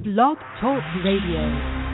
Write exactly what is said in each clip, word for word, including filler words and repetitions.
Blog Talk Radio.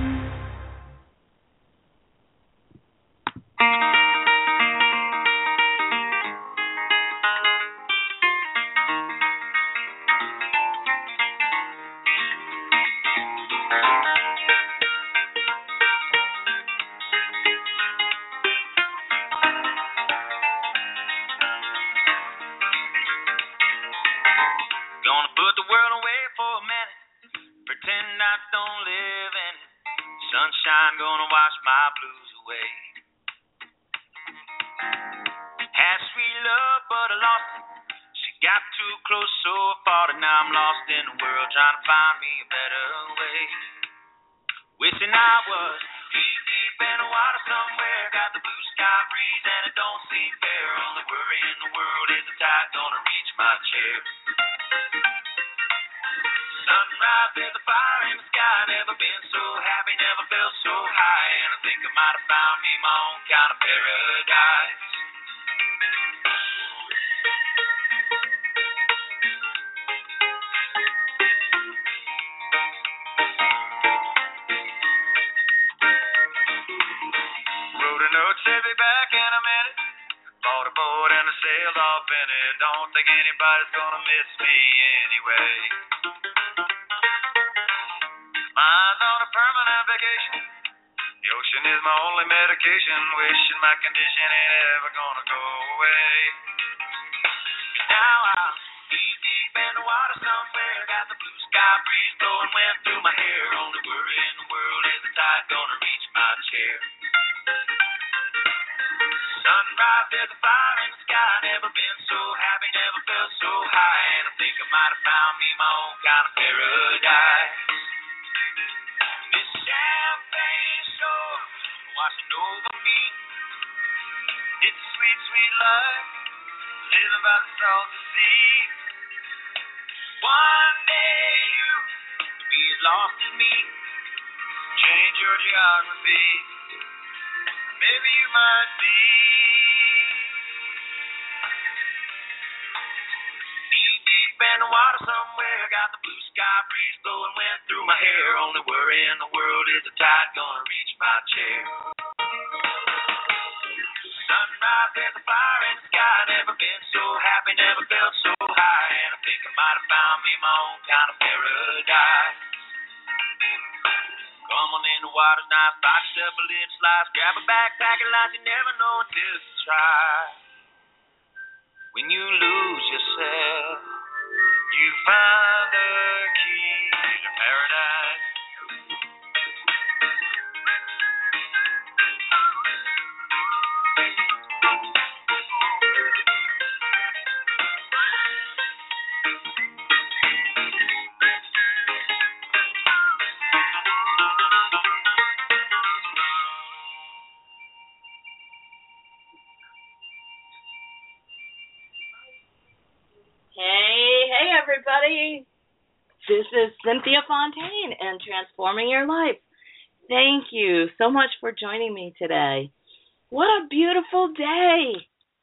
This is Cynthia Fontaine and Transforming Your Life. Thank you so much for joining me today. What a beautiful day.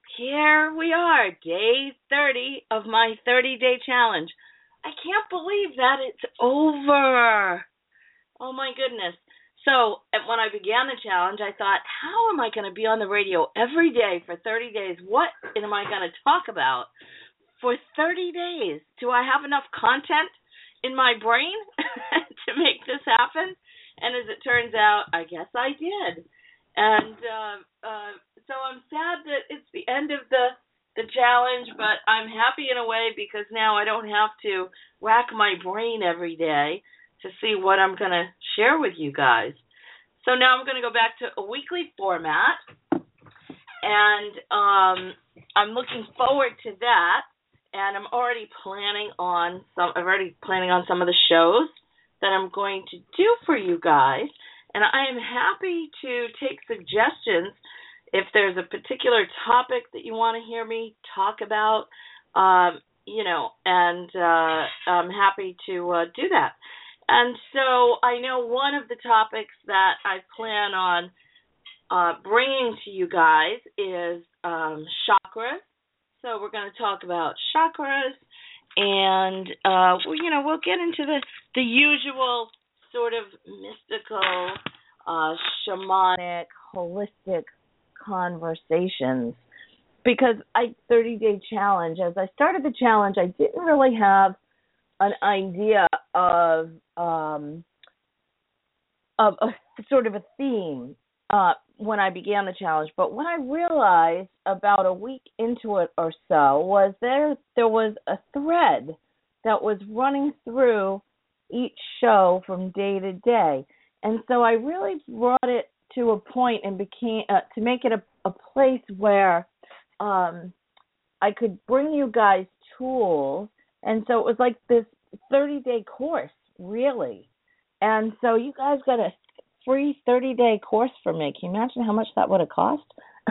Here we are, day thirty of my thirty-day challenge. I can't believe that it's over. Oh, my goodness. So when I began the challenge, I thought, how am I going to be on the radio every day for thirty days? What am I going to talk about for thirty days? Do I have enough content in my brain to make this happen? And as it turns out, I guess I did. And uh, uh, so I'm sad that it's the end of the, the challenge, but I'm happy in a way because now I don't have to rack my brain every day to see what I'm going to share with you guys. So now I'm going to go back to a weekly format, and um, I'm looking forward to that. And I'm already planning on some. I'm already planning on some of the shows that I'm going to do for you guys. And I am happy to take suggestions if there's a particular topic that you want to hear me talk about. Um, you know, and uh, I'm happy to uh, do that. And so I know one of the topics that I plan on uh, bringing to you guys is um, chakras. So we're going to talk about chakras, and uh, well, you know, we'll get into the, the usual sort of mystical, uh, shamanic, holistic conversations. Because I thirty-day challenge, as I started the challenge, I didn't really have an idea of um, of a sort of a theme uh, when I began the challenge. But what I realized about a week into it or so was there there was a thread that was running through each show from day to day. And so I really brought it to a point and became uh, to make it a, a place where um, I could bring you guys tools. And so it was like this thirty-day course, really. And so you guys got a free thirty-day course from me. Can you imagine how much that would have cost?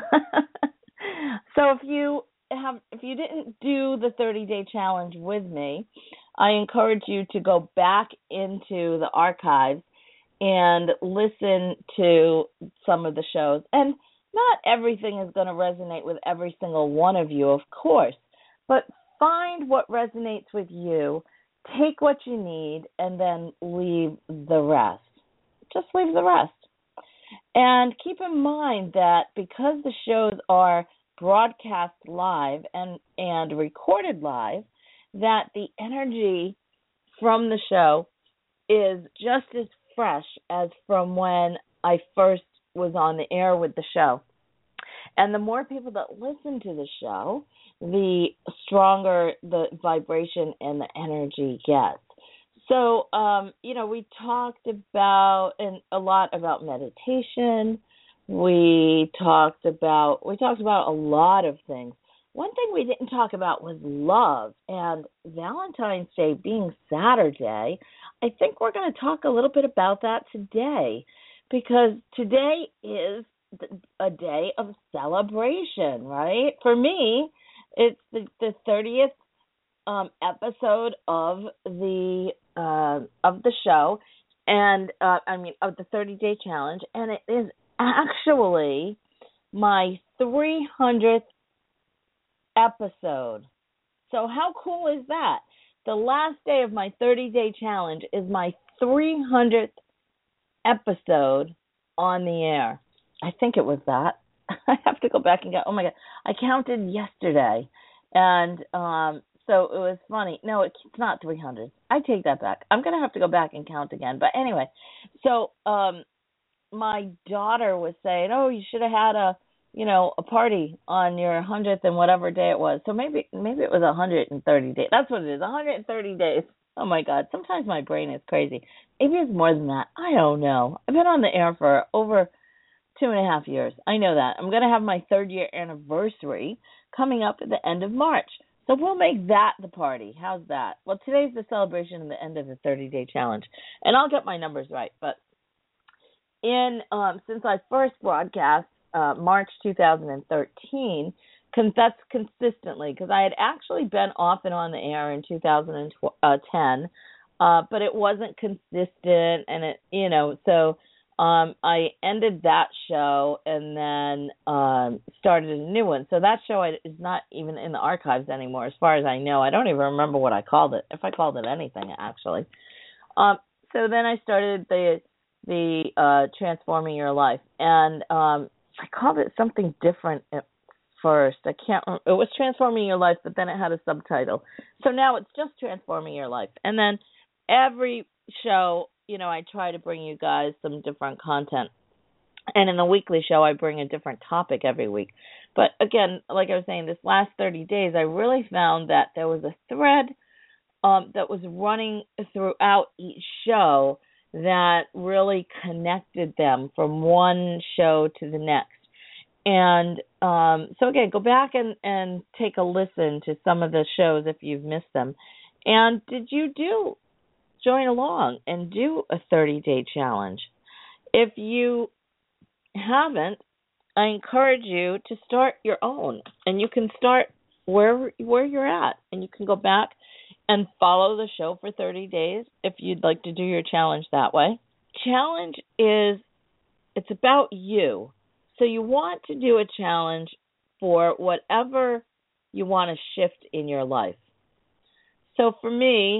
So if you have, if you didn't do the thirty-day challenge with me, I encourage you to go back into the archives and listen to some of the shows. And not everything is going to resonate with every single one of you, of course, but find what resonates with you, take what you need, and then leave the rest. Just leave the rest. And keep in mind that because the shows are broadcast live and, and recorded live, that the energy from the show is just as fresh as from when I first was on the air with the show. And the more people that listen to the show, the stronger the vibration and the energy gets. So, um, you know, we talked about and a lot about meditation. We talked about we talked about a lot of things. One thing we didn't talk about was love, and Valentine's Day being Saturday. I think we're going to talk a little bit about that today, because today is a day of celebration, right? For me, it's the, the thirtieth um, episode of the uh, of the show, and uh, I mean of the thirty-day challenge, and it is actually my three hundredth episode. So how cool is that? The last day of my thirty-day challenge is my three hundredth episode on the air. I think it was that. I have to go back and go, oh my God, I counted yesterday. And um, so it was funny. No, it's not three hundred. I take that back. I'm going to have to go back and count again. But anyway, so um, my daughter was saying, oh, you should have had a, you know, a party on your hundredth and whatever day it was. So maybe maybe it was one hundred thirty days. That's what it is, one hundred thirty days. Oh, my God. Sometimes my brain is crazy. Maybe it's more than that. I don't know. I've been on the air for over two and a half years. I know that. I'm going to have my third year anniversary coming up at the end of March. So we'll make that the party. How's that? Well, today's the celebration and the end of the thirty-day challenge. And I'll get my numbers right. But in um, since I first broadcast uh, March two thousand thirteen, con- that's consistently, because I had actually been off and on the air in two thousand ten, uh, but it wasn't consistent. And it, you know, so Um, I ended that show and then um, started a new one. So that show is not even in the archives anymore, as far as I know. I don't even remember what I called it, if I called it anything, actually. Um, so then I started the the uh, Transforming Your Life, and um, I called it something different at first. I can't remember. It was Transforming Your Life, but then it had a subtitle. So now it's just Transforming Your Life. And then every show, you know, I try to bring you guys some different content. And in the weekly show, I bring a different topic every week. But again, like I was saying, this last thirty days, I really found that there was a thread um, that was running throughout each show that really connected them from one show to the next. And um, so again, go back and, and take a listen to some of the shows if you've missed them. And did you do join along and do a thirty-day challenge? If you haven't, I encourage you to start your own, and you can start where where you're at, and you can go back and follow the show for thirty days if you'd like to do your challenge that way. Challenge is, it's about you. So you want to do a challenge for whatever you want to shift in your life. So for me,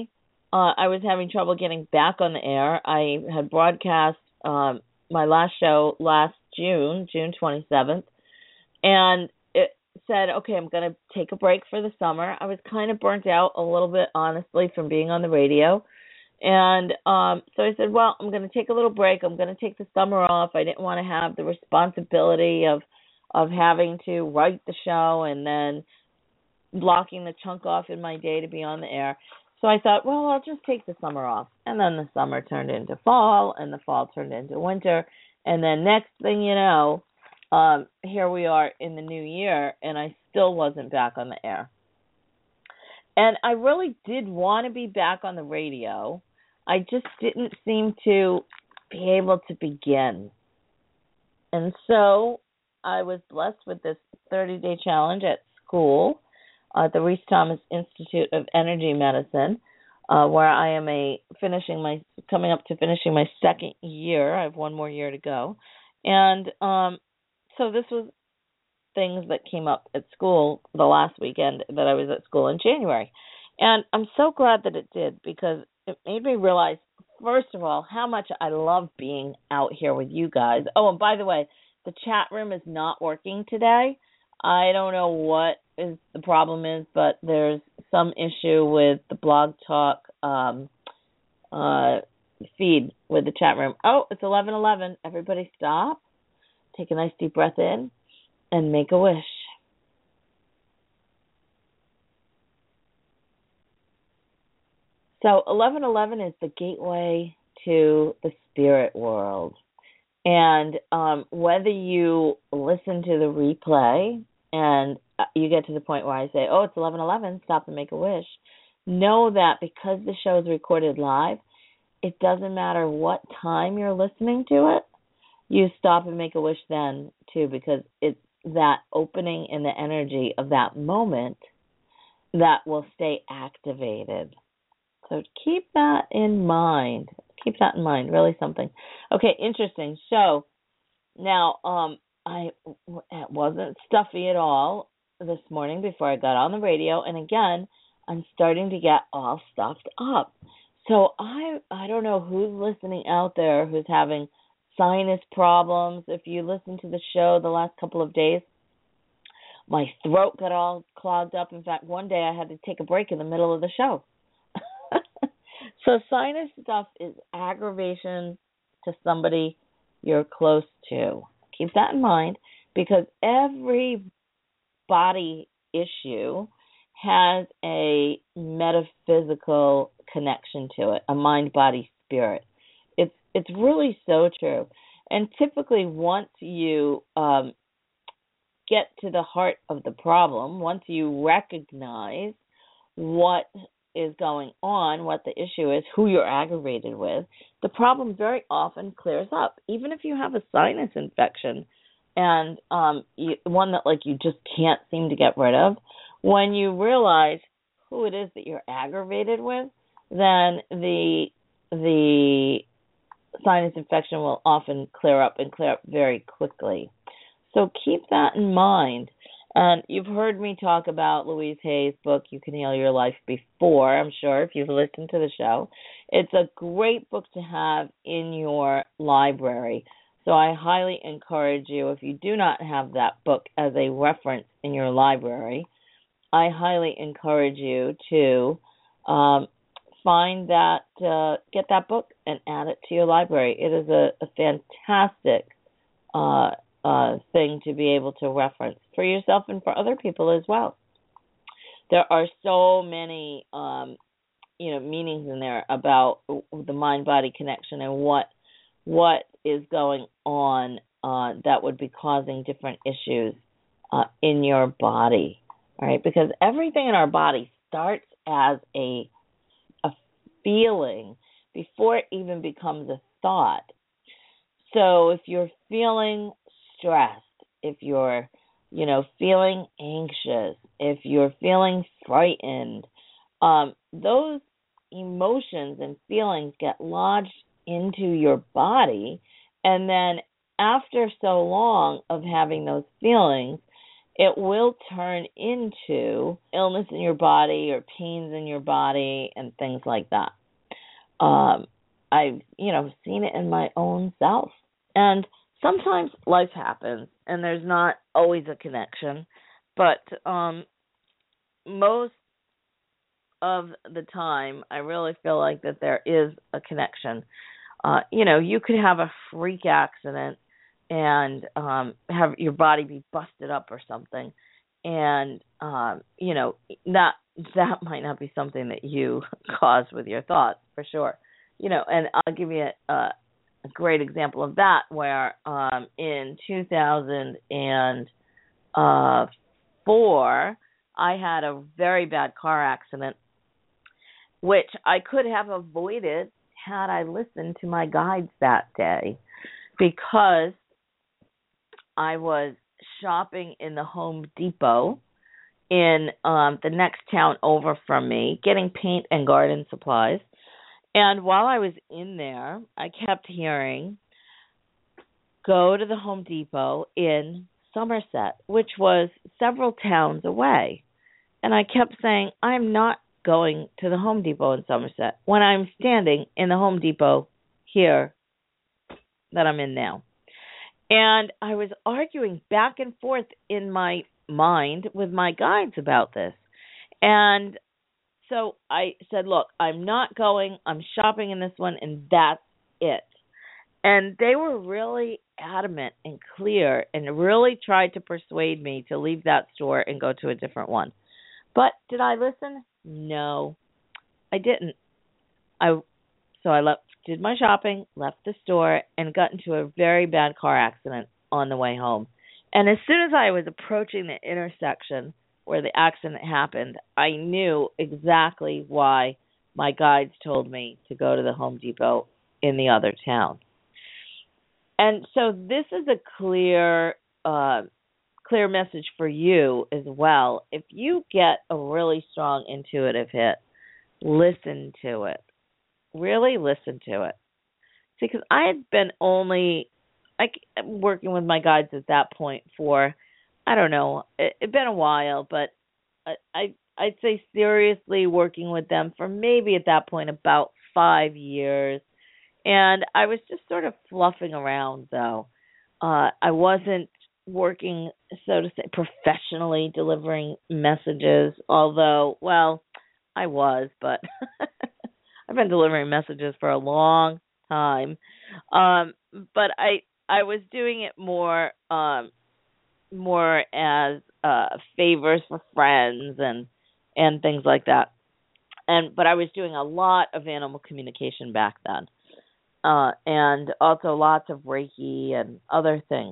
uh, I was having trouble getting back on the air. I had broadcast um, my last show last June, June twenty-seventh, and it said, okay, I'm going to take a break for the summer. I was kind of burnt out a little bit, honestly, from being on the radio. And um, so I said, well, I'm going to take a little break. I'm going to take the summer off. I didn't want to have the responsibility of of having to write the show and then blocking the chunk off in my day to be on the air. So I thought, well, I'll just take the summer off. And then the summer turned into fall, and the fall turned into winter. And then next thing you know, um, here we are in the new year, and I still wasn't back on the air. And I really did want to be back on the radio. I just didn't seem to be able to begin. And so I was blessed with this thirty-day challenge at school, uh, at the Reese Thomas Institute of Energy Medicine, uh, where I am a finishing my coming up to finishing my second year. I have one more year to go, and um, so this was things that came up at school the last weekend that I was at school in January, and I'm so glad that it did, because it made me realize, first of all, how much I love being out here with you guys. Oh, and by the way, the chat room is not working today. I don't know what is the problem is, but there's some issue with the Blog Talk um, uh, feed with the chat room. Oh, it's eleven eleven. Everybody stop. Take a nice deep breath in and make a wish. So eleven eleven is the gateway to the spirit world. And um, whether you listen to the replay and you get to the point where I say, oh, it's eleven eleven, stop and make a wish, know that because the show is recorded live, it doesn't matter what time you're listening to it, you stop and make a wish then, too, because it's that opening in the energy of that moment that will stay activated. So keep that in mind. Keep that in mind. Really something. Okay, interesting. So now um, I it wasn't stuffy at all this morning before I got on the radio, and again, I'm starting to get all stuffed up. So I I don't know who's listening out there who's having sinus problems. If you listen to the show the last couple of days, my throat got all clogged up. In fact, one day I had to take a break in the middle of the show. So sinus stuff is aggravation to somebody you're close to. Keep that in mind, because every body issue has a metaphysical connection to it, a mind, body, spirit. It's it's really so true. And typically once you um, get to the heart of the problem, once you recognize what is going on, what the issue is, who you're aggravated with, the problem very often clears up. Even if you have a sinus infection and um, you, one that like you just can't seem to get rid of, when you realize who it is that you're aggravated with, then the the sinus infection will often clear up and clear up very quickly. So keep that in mind. And you've heard me talk about Louise Hay's book, You Can Heal Your Life, before, I'm sure, if you've listened to the show. It's a great book to have in your library. So I highly encourage you, if you do not have that book as a reference in your library, I highly encourage you to um, find that, uh, get that book and add it to your library. It is a, a fantastic uh Uh, thing to be able to reference for yourself and for other people as well. There are so many, um, you know, meanings in there about the mind-body connection and what what is going on uh, that would be causing different issues uh, in your body. All right, because everything in our body starts as a a feeling before it even becomes a thought. So if you're feeling stressed, if you're, you know, feeling anxious, if you're feeling frightened, um, those emotions and feelings get lodged into your body, and then after so long of having those feelings, it will turn into illness in your body or pains in your body and things like that. Um, I've, you know, seen it in my own self. And sometimes life happens and there's not always a connection, but um, most of the time, I really feel like that there is a connection. Uh, you know, you could have a freak accident and um, have your body be busted up or something, and um, you know that that might not be something that you caused with your thoughts for sure. You know, and I'll give you a, a great example of that, where um, in two thousand four, I had a very bad car accident, which I could have avoided had I listened to my guides that day, because I was shopping in the Home Depot in um, the next town over from me, getting paint and garden supplies. And while I was in there, I kept hearing, go to the Home Depot in Somerset, which was several towns away. And I kept saying, I'm not going to the Home Depot in Somerset when I'm standing in the Home Depot here that I'm in now. And I was arguing back and forth in my mind with my guides about this. And so I said, look, I'm not going. I'm shopping in this one, and that's it. And they were really adamant and clear and really tried to persuade me to leave that store and go to a different one. But did I listen? No, I didn't. I so I left, did my shopping, left the store, and got into a very bad car accident on the way home. And as soon as I was approaching the intersection where the accident happened, I knew exactly why my guides told me to go to the Home Depot in the other town. And so this is a clear uh, clear message for you as well. If you get a really strong intuitive hit, listen to it. Really listen to it. See, because I had been only like working with my guides at that point for, I don't know, it had been a while, but I, I I'd say seriously working with them for maybe at that point about five years. And I was just sort of fluffing around, though. Uh, I wasn't working, so to say, professionally delivering messages, although, well, I was, but I've been delivering messages for a long time. Um, but I I was doing it more um, more as uh, favors for friends and and things like that. And but I was doing a lot of animal communication back then. Uh, and also lots of Reiki and other things.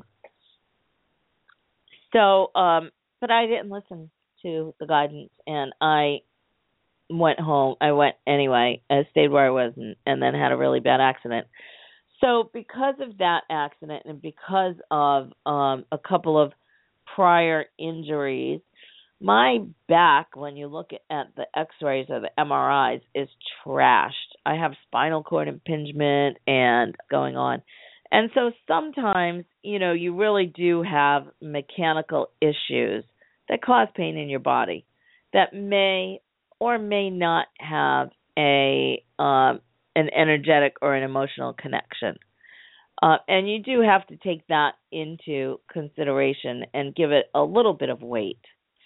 So, um, but I didn't listen to the guidance, and I went home. I went anyway. I stayed where I was, and, and then had a really bad accident. So, because of that accident, and because of um, a couple of prior injuries, my back, when you look at the x-rays or the M R Is, is trashed. I have spinal cord impingement and going on. And so sometimes, you know, you really do have mechanical issues that cause pain in your body that may or may not have a um, an energetic or an emotional connection. Uh, and you do have to take that into consideration and give it a little bit of weight.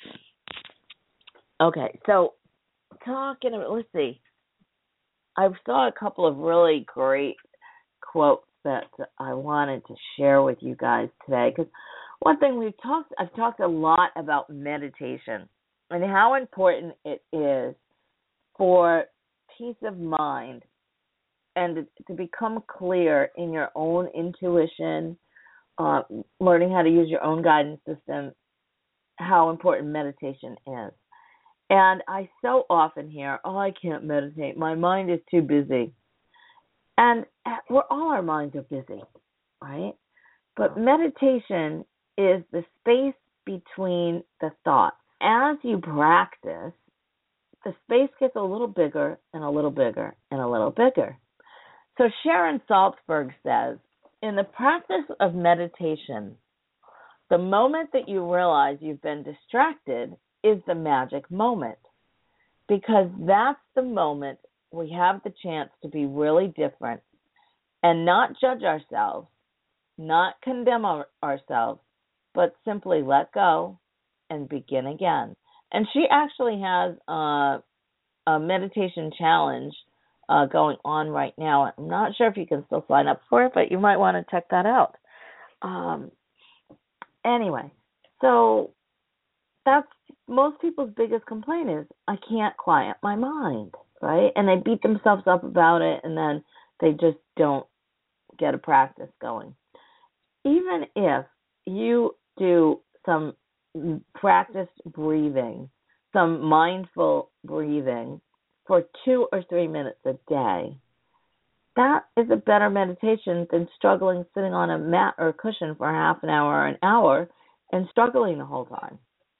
Okay, so talking about, let's see. I saw a couple of really great quotes that I wanted to share with you guys today. Because one thing we've talked, I've talked a lot about meditation and how important it is for peace of mind and to, to become clear in your own intuition, uh, learning how to use your own guidance system, how important meditation is. And I so often hear, oh, I can't meditate. My mind is too busy. And we're all our minds are busy, right? But meditation is the space between the thoughts. As you practice, the space gets a little bigger and a little bigger and a little bigger. So Sharon Salzberg says, in the practice of meditation, the moment that you realize you've been distracted is the magic moment, because that's the moment we have the chance to be really different and not judge ourselves, not condemn our, ourselves, but simply let go and begin again. And she actually has uh, a meditation challenge uh, going on right now. I'm not sure if you can still sign up for it, but you might want to check that out. Um, anyway, so that's most people's biggest complaint is, I can't quiet my mind, right? And they beat themselves up about it, and then they just don't get a practice going. Even if you do some practiced breathing, some mindful breathing for two or three minutes a day, that is a better meditation than struggling sitting on a mat or a cushion for half an hour or an hour and struggling the whole time.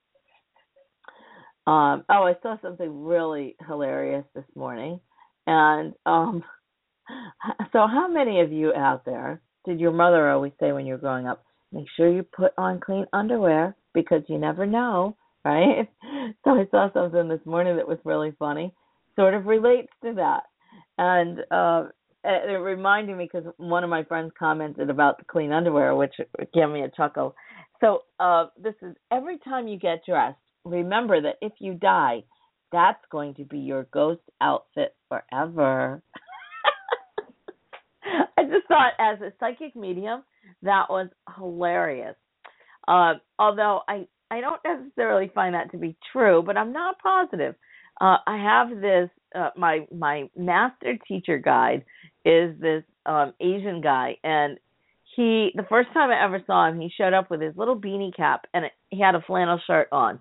Um, oh, I saw something really hilarious this morning. And um, so how many of you out there did your mother always say when you were growing up, make sure you put on clean underwear because you never know, right? So I saw something this morning that was really funny, sort of relates to that. And uh, it reminded me because one of my friends commented about the clean underwear, which gave me a chuckle. So uh, this is every time you get dressed, remember that if you die, that's going to be your ghost outfit forever. I just thought as a psychic medium, that was hilarious. Uh, although I, I don't necessarily find that to be true, but I'm not positive. Uh, I have this, uh, my my master teacher guide is this um, Asian guy, and he, the first time I ever saw him, he showed up with his little beanie cap, and it, he had a flannel shirt on.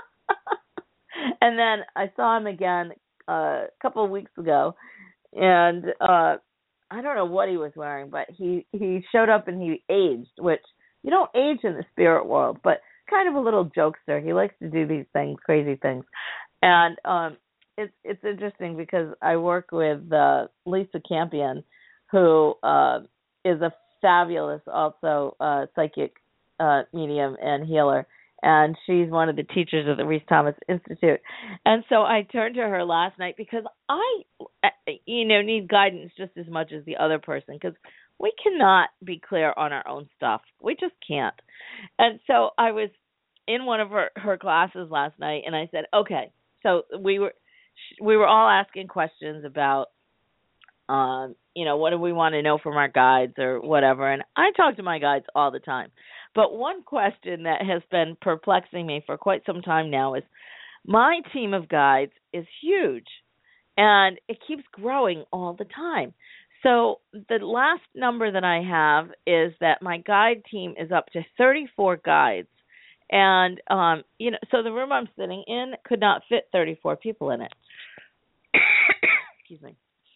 And then I saw him again uh, a couple of weeks ago, and uh, I don't know what he was wearing, but he, he showed up and he aged, which you don't age in the spirit world, but kind of a little jokester. He likes to do these things, crazy things. And um, it's it's interesting because I work with uh, Lisa Campion, who uh, is a fabulous also uh, psychic uh, medium and healer. And she's one of the teachers of the Reese Thomas Institute. And so I turned to her last night because I, you know, need guidance just as much as the other person because we cannot be clear on our own stuff. We just can't. And so I was in one of her, her classes last night, and I said, okay, so we were we were all asking questions about, um, you know, what do we want to know from our guides or whatever. And I talk to my guides all the time. But one question that has been perplexing me for quite some time now is my team of guides is huge, and it keeps growing all the time. So the last number that I have is that my guide team is up to thirty-four guides. And, um, you know, so the room I'm sitting in could not fit thirty-four people in it. Excuse me.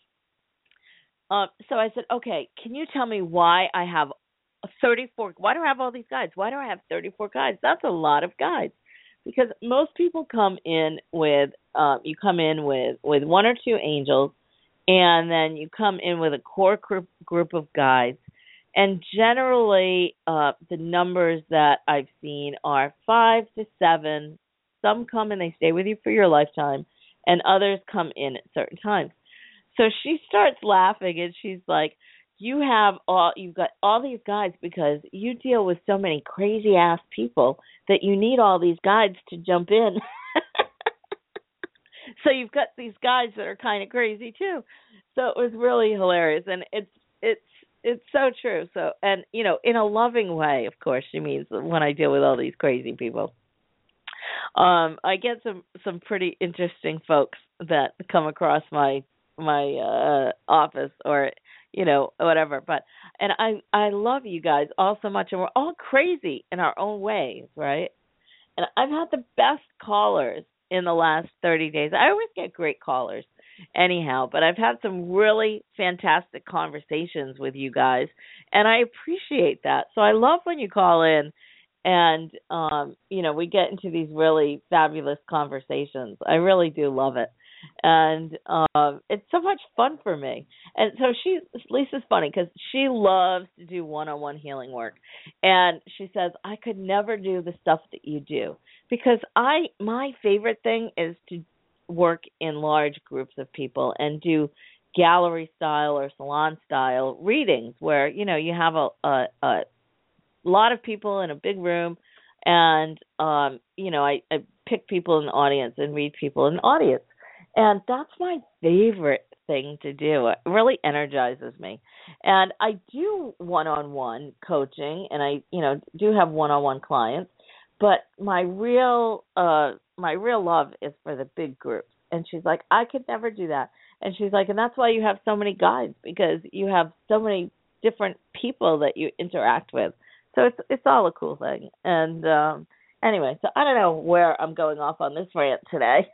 Um, so I said, okay, can you tell me why I have thirty-four, why do I have all these guides? Why do I have thirty-four guides? That's a lot of guides. Because most people come in with, um, you come in with, with one or two angels, and then you come in with a core group, group of guides. And generally, uh, the numbers that I've seen are five to seven. Some come and they stay with you for your lifetime, and others come in at certain times. So she starts laughing, and she's like, you have all, you've got all these guides because you deal with so many crazy ass people that you need all these guides to jump in. So you've got these guides that are kind of crazy too. So it was really hilarious, and it's it's it's so true. So, and you know, in a loving way, of course, she means when I deal with all these crazy people. Um, I get some some pretty interesting folks that come across my my uh, office or, you know, whatever. But, and I, I love you guys all so much, and we're all crazy in our own ways, right? And I've had the best callers in the last thirty days. I always get great callers anyhow, but I've had some really fantastic conversations with you guys, and I appreciate that. So I love when you call in and, um, you know, we get into these really fabulous conversations. I really do love it. And um, it's so much fun for me. And so she, Lisa's funny because she loves to do one-on-one healing work. And she says, I could never do the stuff that you do because I, my favorite thing is to work in large groups of people and do gallery style or salon style readings where, you know, you have a, a, a lot of people in a big room and, um, you know, I, I pick people in the audience and read people in the audience. And that's my favorite thing to do. It really energizes me. And I do one-on-one coaching and I, you know, do have one-on-one clients, but my real, uh, my real love is for the big groups. And she's like, I could never do that. And she's like, and that's why you have so many guides, because you have so many different people that you interact with. So it's it's all a cool thing. And um, anyway, so I don't know where I'm going off on this rant today.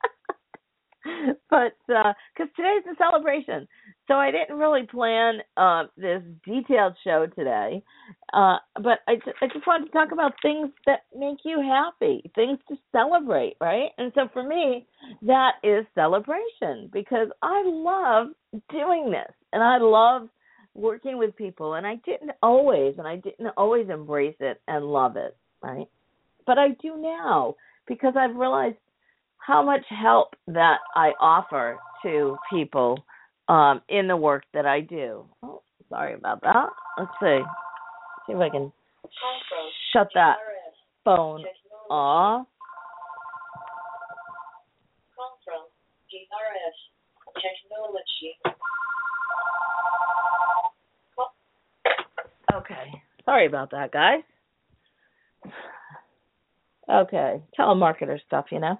But because uh, today's a celebration. So I didn't really plan uh, this detailed show today. Uh, but I, I just wanted to talk about things that make you happy, things to celebrate, right? And so for me, that is celebration, because I love doing this. And I love working with people. And I didn't always, and I didn't always embrace it and love it, right? But I do now, because I've realized how much help that I offer to people um, in the work that I do. Oh, sorry about that. Let's see. See if I can sh- shut that phone off. Call from G R S Technology. Okay. Sorry about that, guys. Okay. Telemarketer stuff, you know.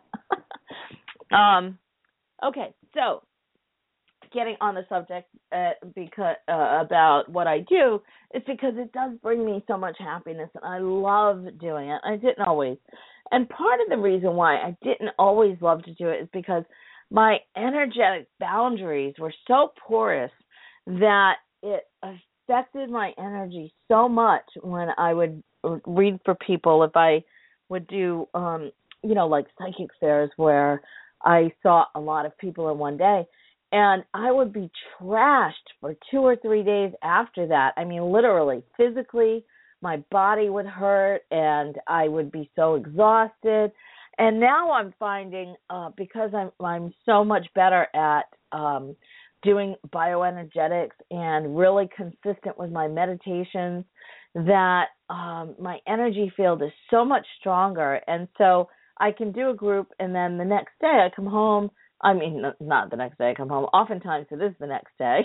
um. Okay. So, getting on the subject uh, because uh, about what I do is because it does bring me so much happiness, and I love doing it. I didn't always, and part of the reason why I didn't always love to do it is because my energetic boundaries were so porous that it affected my energy so much when I would read for people. If I would do, um, you know, like psychic fairs where I saw a lot of people in one day, and I would be trashed for two or three days after that. I mean, literally, physically, my body would hurt, and I would be so exhausted. And now I'm finding, uh, because I'm I'm so much better at um, doing bioenergetics and really consistent with my meditations, that um, my energy field is so much stronger. And so I can do a group, and then the next day I come home. I mean, not the next day I come home. Oftentimes it is the next day.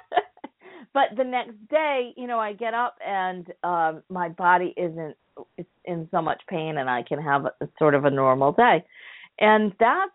But the next day, you know, I get up and um, my body isn't it's in so much pain, and I can have a, sort of a normal day. And that's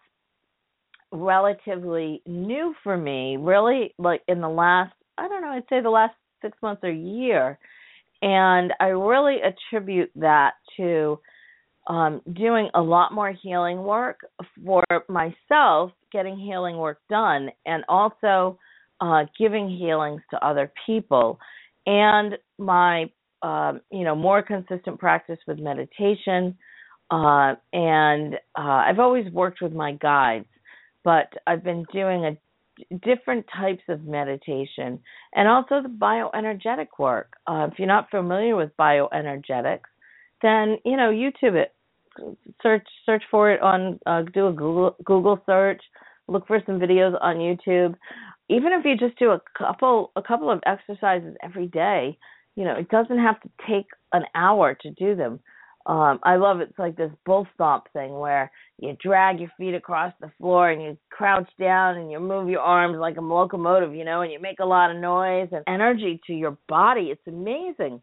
relatively new for me, really, like in the last, I don't know, I'd say the last six months or year. And I really attribute that to um, doing a lot more healing work for myself, getting healing work done, and also uh, giving healings to other people, and my, um, you know, more consistent practice with meditation. Uh, and uh, I've always worked with my guides, but I've been doing a different types of meditation, and also the bioenergetic work. Uh, if you're not familiar with bioenergetics, then, you know, YouTube it, search search for it on, uh, do a Google, Google search, look for some videos on YouTube. Even if you just do a couple a couple of exercises every day, you know, it doesn't have to take an hour to do them. Um, I love it. It's like this bull stomp thing where you drag your feet across the floor and you crouch down and you move your arms like a locomotive, you know, and you make a lot of noise and energy to your body. It's amazing.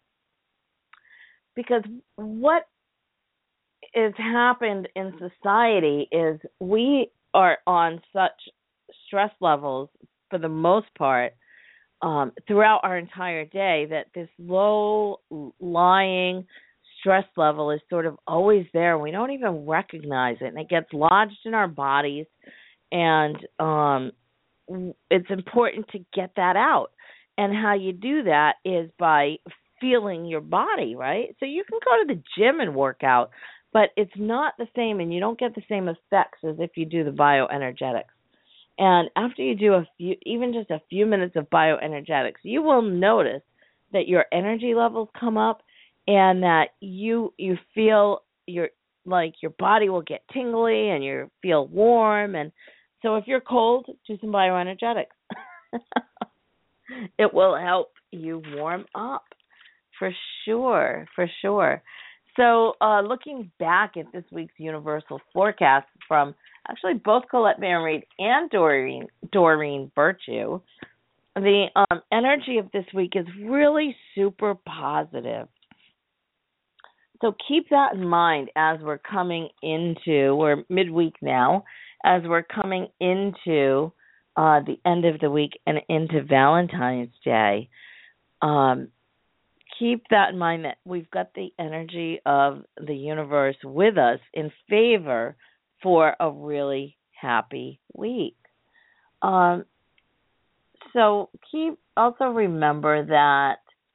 Because what has happened in society is we are on such stress levels for the most part um, throughout our entire day that this low-lying stress level is sort of always there. We don't even recognize it, and it gets lodged in our bodies, and um, it's important to get that out. And how you do that is by feeling your body, right? So you can go to the gym and work out, but it's not the same, and you don't get the same effects as if you do the bioenergetics. And after you do a few, even just a few minutes of bioenergetics, you will notice that your energy levels come up, and that you you feel your like your body will get tingly and you feel warm. And so if you're cold, do some bioenergetics. It will help you warm up for sure, for sure. So uh, looking back at this week's universal forecast from actually both Colette Baron-Reid and Doreen, Doreen Virtue, the um, energy of this week is really super positive. So keep that in mind as we're coming into, we're midweek now, as we're coming into uh, the end of the week and into Valentine's Day. Um, keep that in mind that we've got the energy of the universe with us in favor for a really happy week. Um, so keep also remember that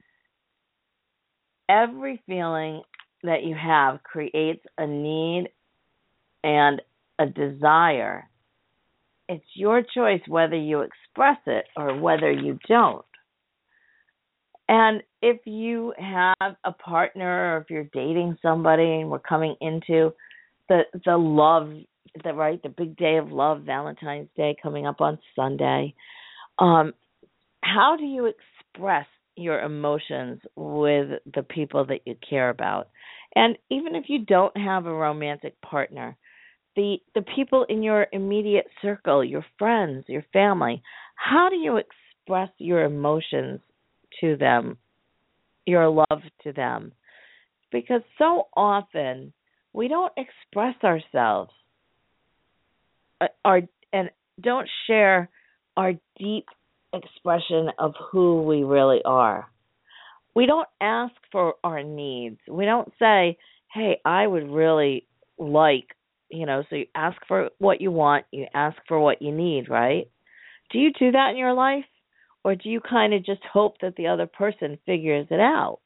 every feeling that you have creates a need and a desire. It's your choice whether you express it or whether you don't. And if you have a partner or if you're dating somebody and we're coming into the the love, the right, the big day of love, Valentine's Day coming up on Sunday, um, how do you express your emotions with the people that you care about? And even if you don't have a romantic partner, the the people in your immediate circle, your friends, your family, how do you express your emotions to them, your love to them? Because so often we don't express ourselves uh, our, and don't share our deep expression of who we really are. We don't ask for our needs. We don't say, hey, I would really like, you know, so you ask for what you want, you ask for what you need, right? Do you do that in your life? Or do you kind of just hope that the other person figures it out?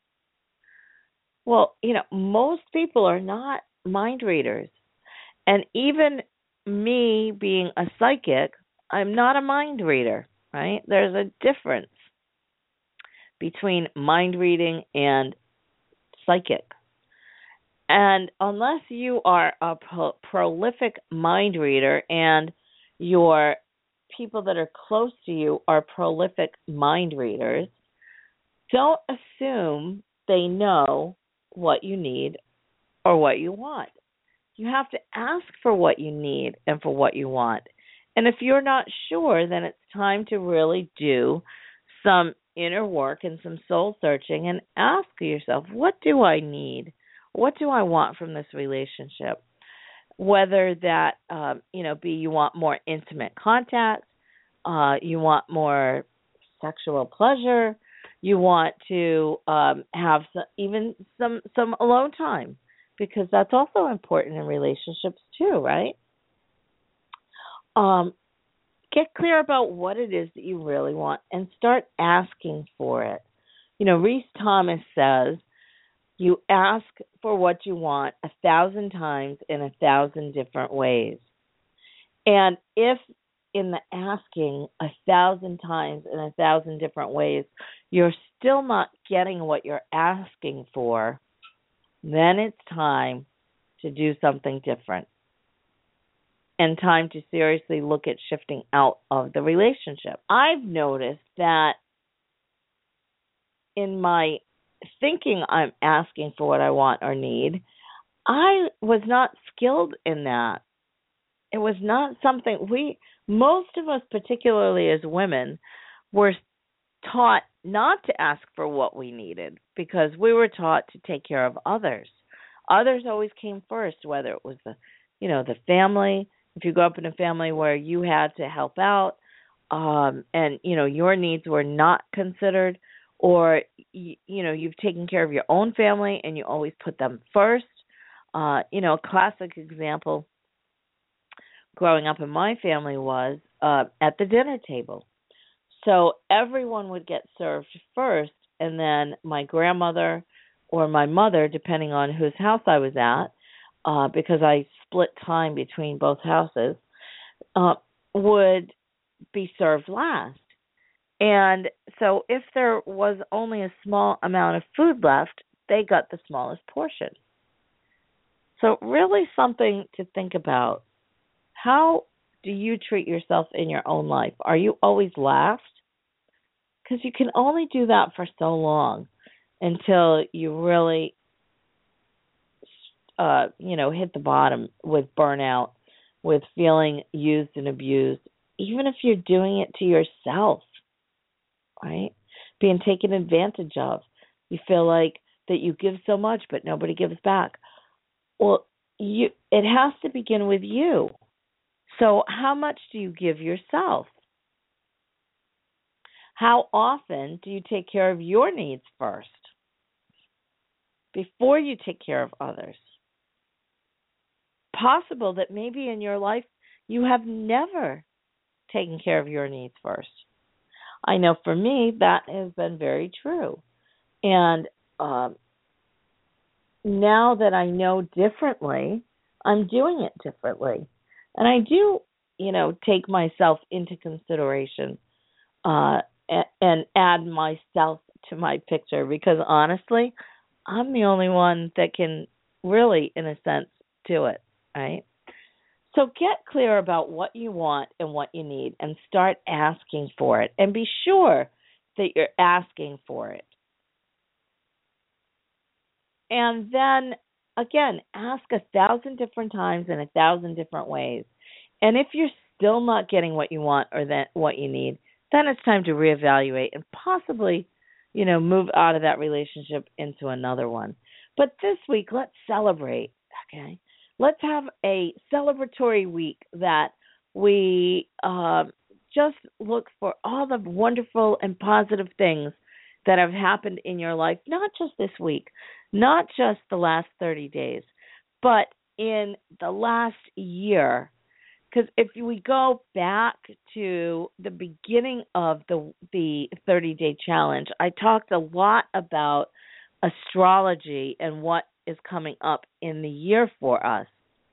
Well, you know, most people are not mind readers. And even me being a psychic, I'm not a mind reader, right? There's a difference between mind reading and psychic. And unless you are a pro- prolific mind reader and your people that are close to you are prolific mind readers, don't assume they know what you need or what you want. You have to ask for what you need and for what you want. And if you're not sure, then it's time to really do some inner work and some soul searching and ask yourself, what do I need? What do I want from this relationship? Whether that, um, you know, be you want more intimate contact, uh, you want more sexual pleasure, you want to um, have some, even some some alone time, because that's also important in relationships too, right? Um, get clear about what it is that you really want and start asking for it. You know, Reese Thomas says, you ask for what you want a thousand times in a thousand different ways. And if in the asking a thousand times in a thousand different ways, you're still not getting what you're asking for, then it's time to do something different and time to seriously look at shifting out of the relationship. I've noticed that in my thinking I'm asking for what I want or need, I was not skilled in that. It was not something we, most of us, particularly as women, were taught not to ask for what we needed because we were taught to take care of others. Others always came first, whether it was the, you know, the family. If you grew up in a family where you had to help out, um, and you know your needs were not considered, or you, you know you've taken care of your own family and you always put them first. Uh, you know, a classic example growing up in my family was uh, at the dinner table. So everyone would get served first, and then my grandmother or my mother, depending on whose house I was at, uh, because I split time between both houses, uh, would be served last. And so if there was only a small amount of food left, they got the smallest portion. So really something to think about. How do you treat yourself in your own life? Are you always last? Because you can only do that for so long until you really, uh, you know, hit the bottom with burnout, with feeling used and abused, even if you're doing it to yourself, right? Being taken advantage of. You feel like that you give so much, but nobody gives back. Well, you it has to begin with you. So how much do you give yourself? How often do you take care of your needs first before you take care of others? Possible that maybe in your life you have never taken care of your needs first. I know for me that has been very true. And um, now that I know differently, I'm doing it differently. And I do, you know, take myself into consideration uh, and, and add myself to my picture because honestly, I'm the only one that can really, in a sense, do it, right? So get clear about what you want and what you need and start asking for it. And be sure that you're asking for it. And then, again, ask a thousand different times in a thousand different ways. And if you're still not getting what you want or that what you need, then it's time to reevaluate and possibly, you know, move out of that relationship into another one. But this week, let's celebrate, okay? Let's have a celebratory week that we uh, just look for all the wonderful and positive things that have happened in your life, not just this week, not just the last thirty days, but in the last year. Because if we go back to the beginning of the the thirty-day challenge, I talked a lot about astrology and what is coming up in the year for us.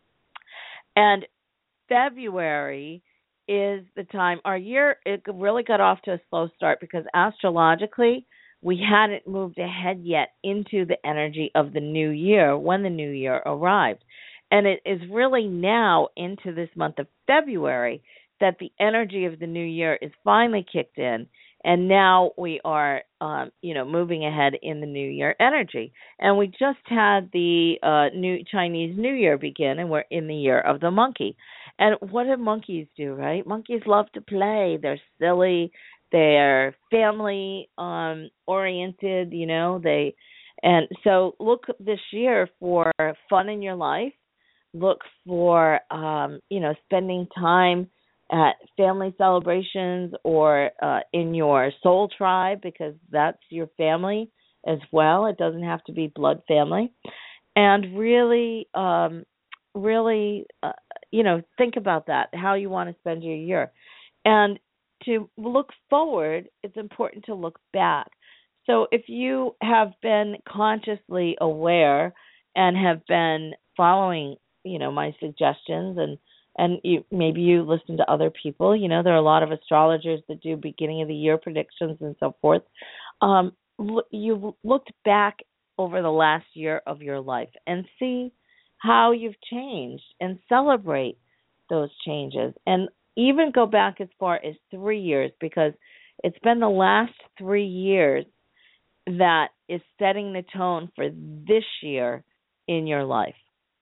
And February is the time, our year, it really got off to a slow start because astrologically, we hadn't moved ahead yet into the energy of the new year when the new year arrived. And it is really now into this month of February that the energy of the new year is finally kicked in. And now we are, um, you know, moving ahead in the new year energy. And we just had the uh, new Chinese New Year begin, and we're in the year of the monkey. And what do monkeys do, right? Monkeys love to play. They're silly. They're family um, oriented, you know. They and so look this year for fun in your life. Look for, um, you know, spending time at family celebrations or uh, in your soul tribe because that's your family as well. It doesn't have to be blood family. And really, um, really, uh, you know, think about that, how you want to spend your year. And to look forward, it's important to look back. So if you have been consciously aware and have been following, you know, my suggestions and and you, maybe you listen to other people, you know, there are a lot of astrologers that do beginning of the year predictions and so forth. Um, you've looked back over the last year of your life and see how you've changed and celebrate those changes. And even go back as far as three years because it's been the last three years that is setting the tone for this year in your life.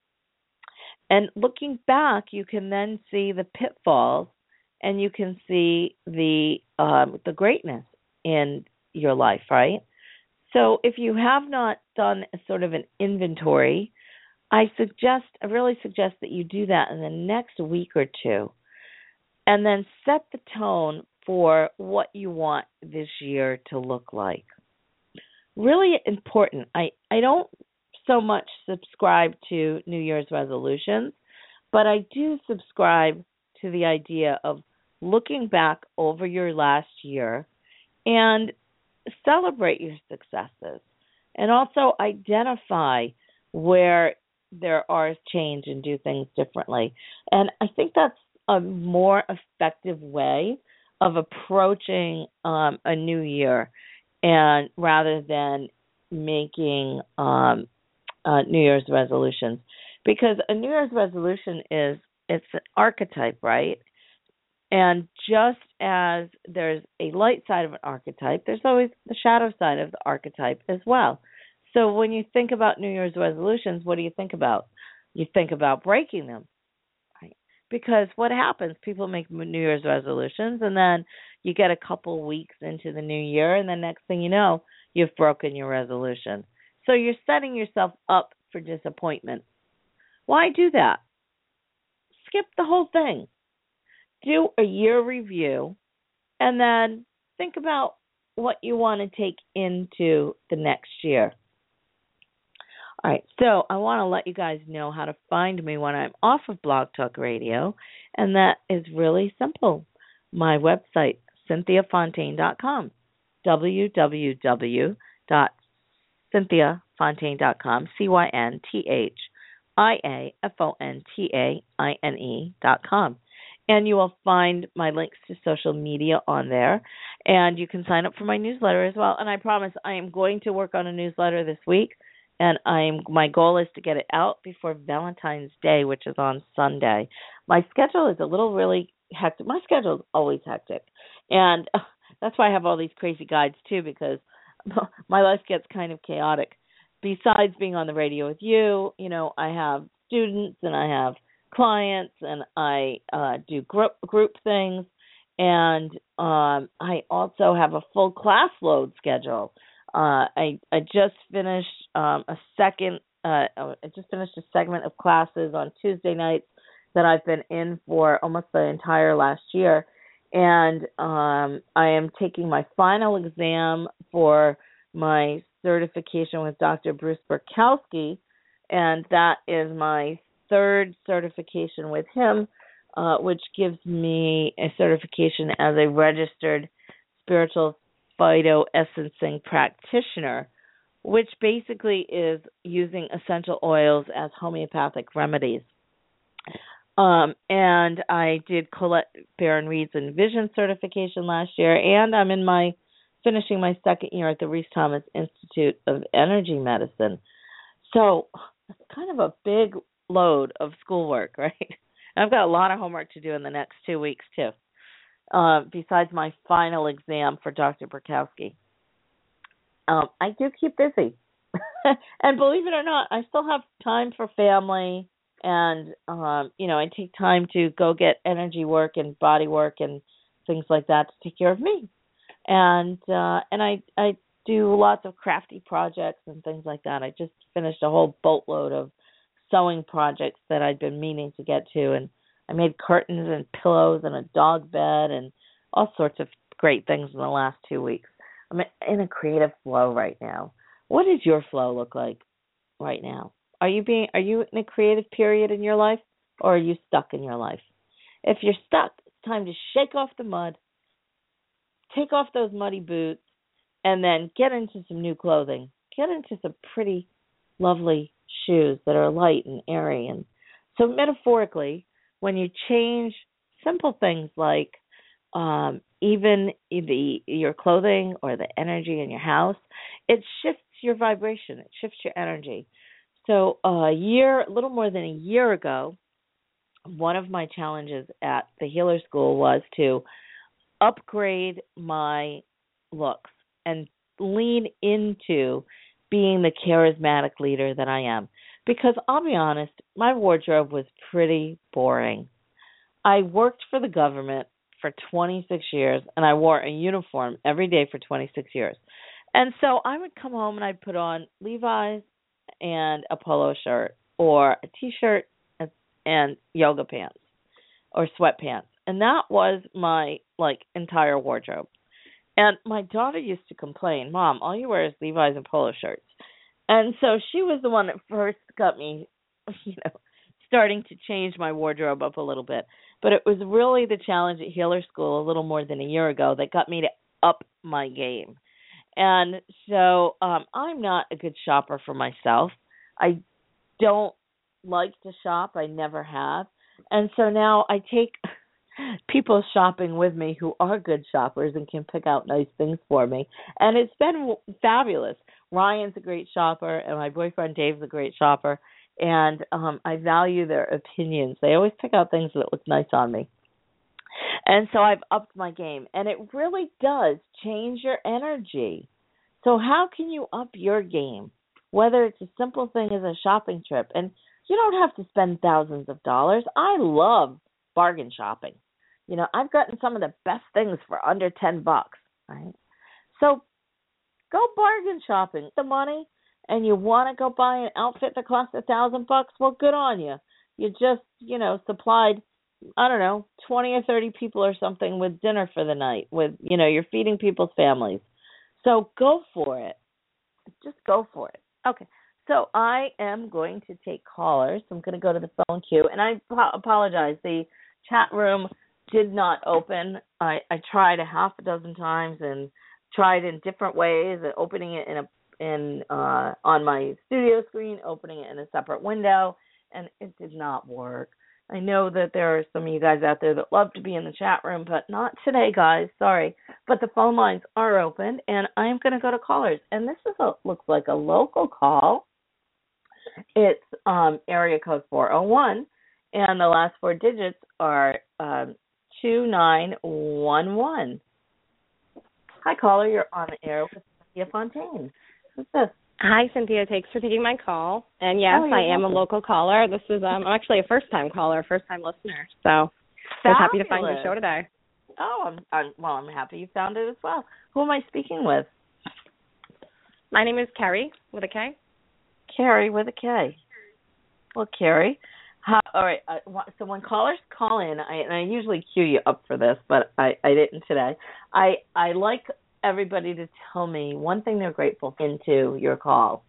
And looking back, you can then see the pitfalls and you can see the um, the greatness in your life, right? So if you have not done a sort of an inventory, I suggest, I really suggest that you do that in the next week or two. And then set the tone for what you want this year to look like. Really important. I, I don't so much subscribe to New Year's resolutions, but I do subscribe to the idea of looking back over your last year and celebrate your successes and also identify where there are change and do things differently. And I think that's a more effective way of approaching um, a new year, and rather than making um, uh, New Year's resolutions, Because a New Year's resolution is, it's an archetype, right? And just as there's a light side of an archetype, there's always the shadow side of the archetype as well. So when you think about New Year's resolutions, what do you think about? You think about breaking them, right? Because what happens, people make New Year's resolutions, and then you get a couple weeks into the new year, and the next thing you know, you've broken your resolution. So you're setting yourself up for disappointment. Why do that? Skip the whole thing. Do a year review, and then think about what you want to take into the next year. All right, so I want to let you guys know how to find me when I'm off of Blog Talk Radio, and that is really simple. My website, cynthia fontaine dot com, w w w dot cynthia fontaine dot com, C Y N T H I A F O N T A I N E dot com. And you will find my links to social media on there. And you can sign up for my newsletter as well. And I promise I am going to work on a newsletter this week. And I'm my goal is to get it out before Valentine's Day, which is on Sunday. My schedule is a little really hectic. My schedule is always hectic. And that's why I have all these crazy guides, too, because my life gets kind of chaotic. Besides being on the radio with you, you know, I have students and I have clients, and I uh, do group group things, and um, I also have a full class load schedule. Uh, I I just finished um, a second. Uh, I just finished a segment of classes on Tuesday nights that I've been in for almost the entire last year, and um, I am taking my final exam for my certification with Doctor Bruce Burkowski, and that is my third certification with him, uh, which gives me a certification as a registered spiritual phytoessencing practitioner, which basically is using essential oils as homeopathic remedies. Um, and I did Colette Baron Reed's Envision certification last year, and I'm in my finishing my second year at the Reese Thomas Institute of Energy Medicine. So it's kind of a big load of schoolwork, right? I've got a lot of homework to do in the next two weeks, too, uh, besides my final exam for Doctor Burkowski. Um, I do keep busy. And believe it or not, I still have time for family, and, um, you know, I take time to go get energy work and body work and things like that to take care of me. And uh, and I, I do lots of crafty projects and things like that. I just finished a whole boatload of sewing projects that I'd been meaning to get to, and I made curtains and pillows and a dog bed and all sorts of great things in the last two weeks. I'm in a creative flow right now. What does your flow look like right now? Are you being are you in a creative period in your life, or are you stuck in your life? If you're stuck, it's time to shake off the mud, take off those muddy boots, and then get into some new clothing. Get into some pretty, lovely shoes that are light and airy. And so metaphorically, when you change simple things like um, even the your clothing or the energy in your house, it shifts your vibration. It shifts your energy. So a year, a little more than a year ago, one of my challenges at the Healer School was to upgrade my looks and lean into being the charismatic leader that I am. Because I'll be honest, my wardrobe was pretty boring. I worked for the government for twenty-six years, and I wore a uniform every day for twenty-six years. And so I would come home and I'd put on Levi's and a polo shirt, or a T-shirt and, and yoga pants or sweatpants. And that was my, like, entire wardrobe. And my daughter used to complain, Mom, all you wear is Levi's and polo shirts. And so she was the one that first got me, you know, starting to change my wardrobe up a little bit. But it was really the challenge at Healer School a little more than a year ago that got me to up my game. And so um, I'm not a good shopper for myself. I don't like to shop. I never have. And so now I take people shopping with me who are good shoppers and can pick out nice things for me. And it's been fabulous. Ryan's a great shopper, and my boyfriend Dave's a great shopper. and um, I value their opinions. They always pick out things that look nice on me. And so I've upped my game, and it really does change your energy. So how can you up your game? Whether it's a simple thing as a shopping trip, and you don't have to spend thousands of dollars. I love bargain shopping. You know, I've gotten some of the best things for under ten bucks, right? So go bargain shopping. The money, and you want to go buy an outfit that costs a thousand bucks, well, good on you. You just, you know, supplied, I don't know, twenty or thirty people or something with dinner for the night. With, you know, you're feeding people's families. So go for it. Just go for it. Okay. So I am going to take callers. I'm going to go to the phone queue. And I apologize. The chat room did not open. I, I tried a half a dozen times and tried in different ways, opening it in a in uh, on my studio screen, opening it in a separate window, and it did not work. I know that there are some of you guys out there that love to be in the chat room, but not today, guys. Sorry. But the phone lines are open, and I'm going to go to callers. And this is a, looks like a local call. It's um, area code four oh one, and the last four digits are um, two nine one one. Hi, caller. You're on the air with Cynthia Fontaine. Who's this? Hi, Cynthia. Thanks for taking my call. And yes, oh, I am welcome. a local caller. This is um, I'm actually a first-time caller, first-time listener. So I was happy to find your show today. Oh, I'm, I'm well. I'm happy you found it as well. Who am I speaking with? My name is Carrie with a K. Carrie with a K. Well, Carrie, how, all right. Uh, so when callers call in, I, and I usually cue you up for this, but I, I didn't today. I I like everybody to tell me one thing they're grateful into your call.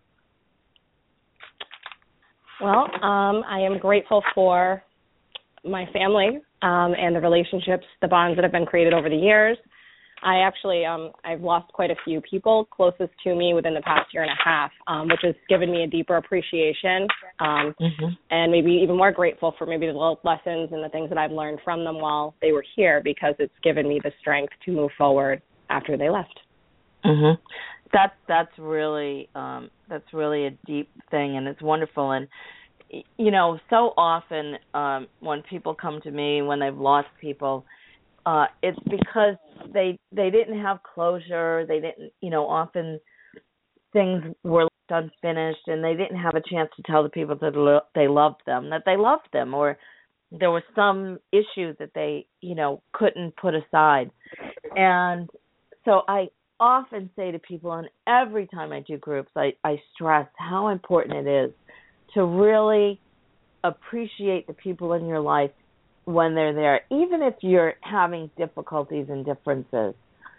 Well, um, I am grateful for my family um, and the relationships, the bonds that have been created over the years. I actually, um, I've lost quite a few people closest to me within the past year and a half, um, which has given me a deeper appreciation um, mm-hmm. and maybe even more grateful for maybe the lessons and the things that I've learned from them while they were here, because it's given me the strength to move forward after they left. Mm-hmm. That's that's really um, that's really a deep thing, and it's wonderful. And you know, so often um, when people come to me when they've lost people, uh, it's because they they didn't have closure. They didn't, you know, often things were left unfinished, and they didn't have a chance to tell the people that lo- they loved them, that they loved them, or there was some issue that they, you know, couldn't put aside. And so I often say to people, and every time I do groups, I, I stress how important it is to really appreciate the people in your life when they're there, even if you're having difficulties and differences.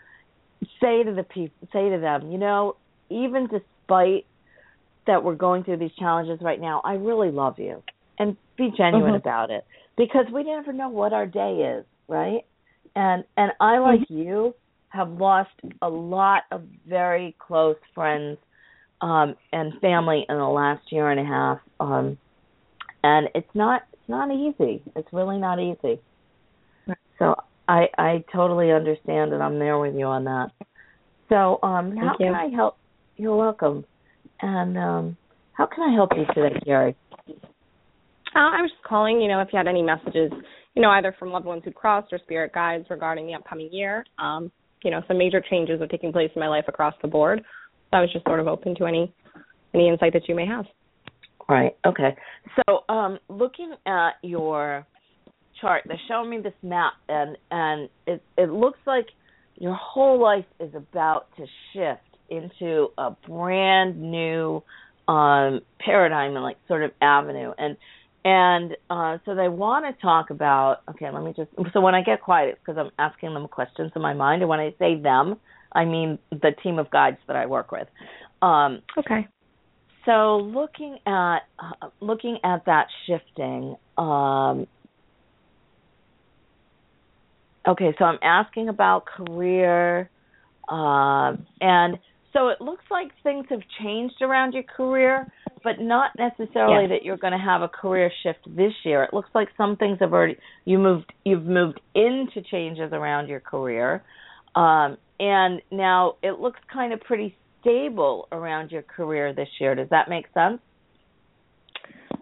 Say to the people, say to them, you know, even despite that we're going through these challenges right now, I really love you, and be genuine mm-hmm. about it, because we never know what our day is, right? And and I, like mm-hmm. you, have lost a lot of very close friends um, and family in the last year and a half, um, and it's not it's not easy. It's really not easy. So I I totally understand, and I'm there with you on that. So um, how you. can I help? You're welcome. And um, how can I help you today, Carrie? Uh, I was just calling, you know, if you had any messages, you know, either from loved ones who crossed or spirit guides regarding the upcoming year. Um, you know, some major changes are taking place in my life across the board. So I was just sort of open to any any insight that you may have. Right. Okay. So um, looking at your chart, they're showing me this map, and, and it, it looks like your whole life is about to shift into a brand new um, paradigm and like sort of avenue. And And uh, so they want to talk about, okay, let me just, so when I get quiet, it's because I'm asking them questions in my mind. And when I say them, I mean the team of guides that I work with. Um, okay. So looking at, uh, looking at that shifting, um, okay, so I'm asking about career, uh, and so it looks like things have changed around your career, but not necessarily yeah. that you're going to have a career shift this year. It looks like some things have already you moved you've moved into changes around your career, um, and now it looks kind of pretty stable around your career this year. Does that make sense?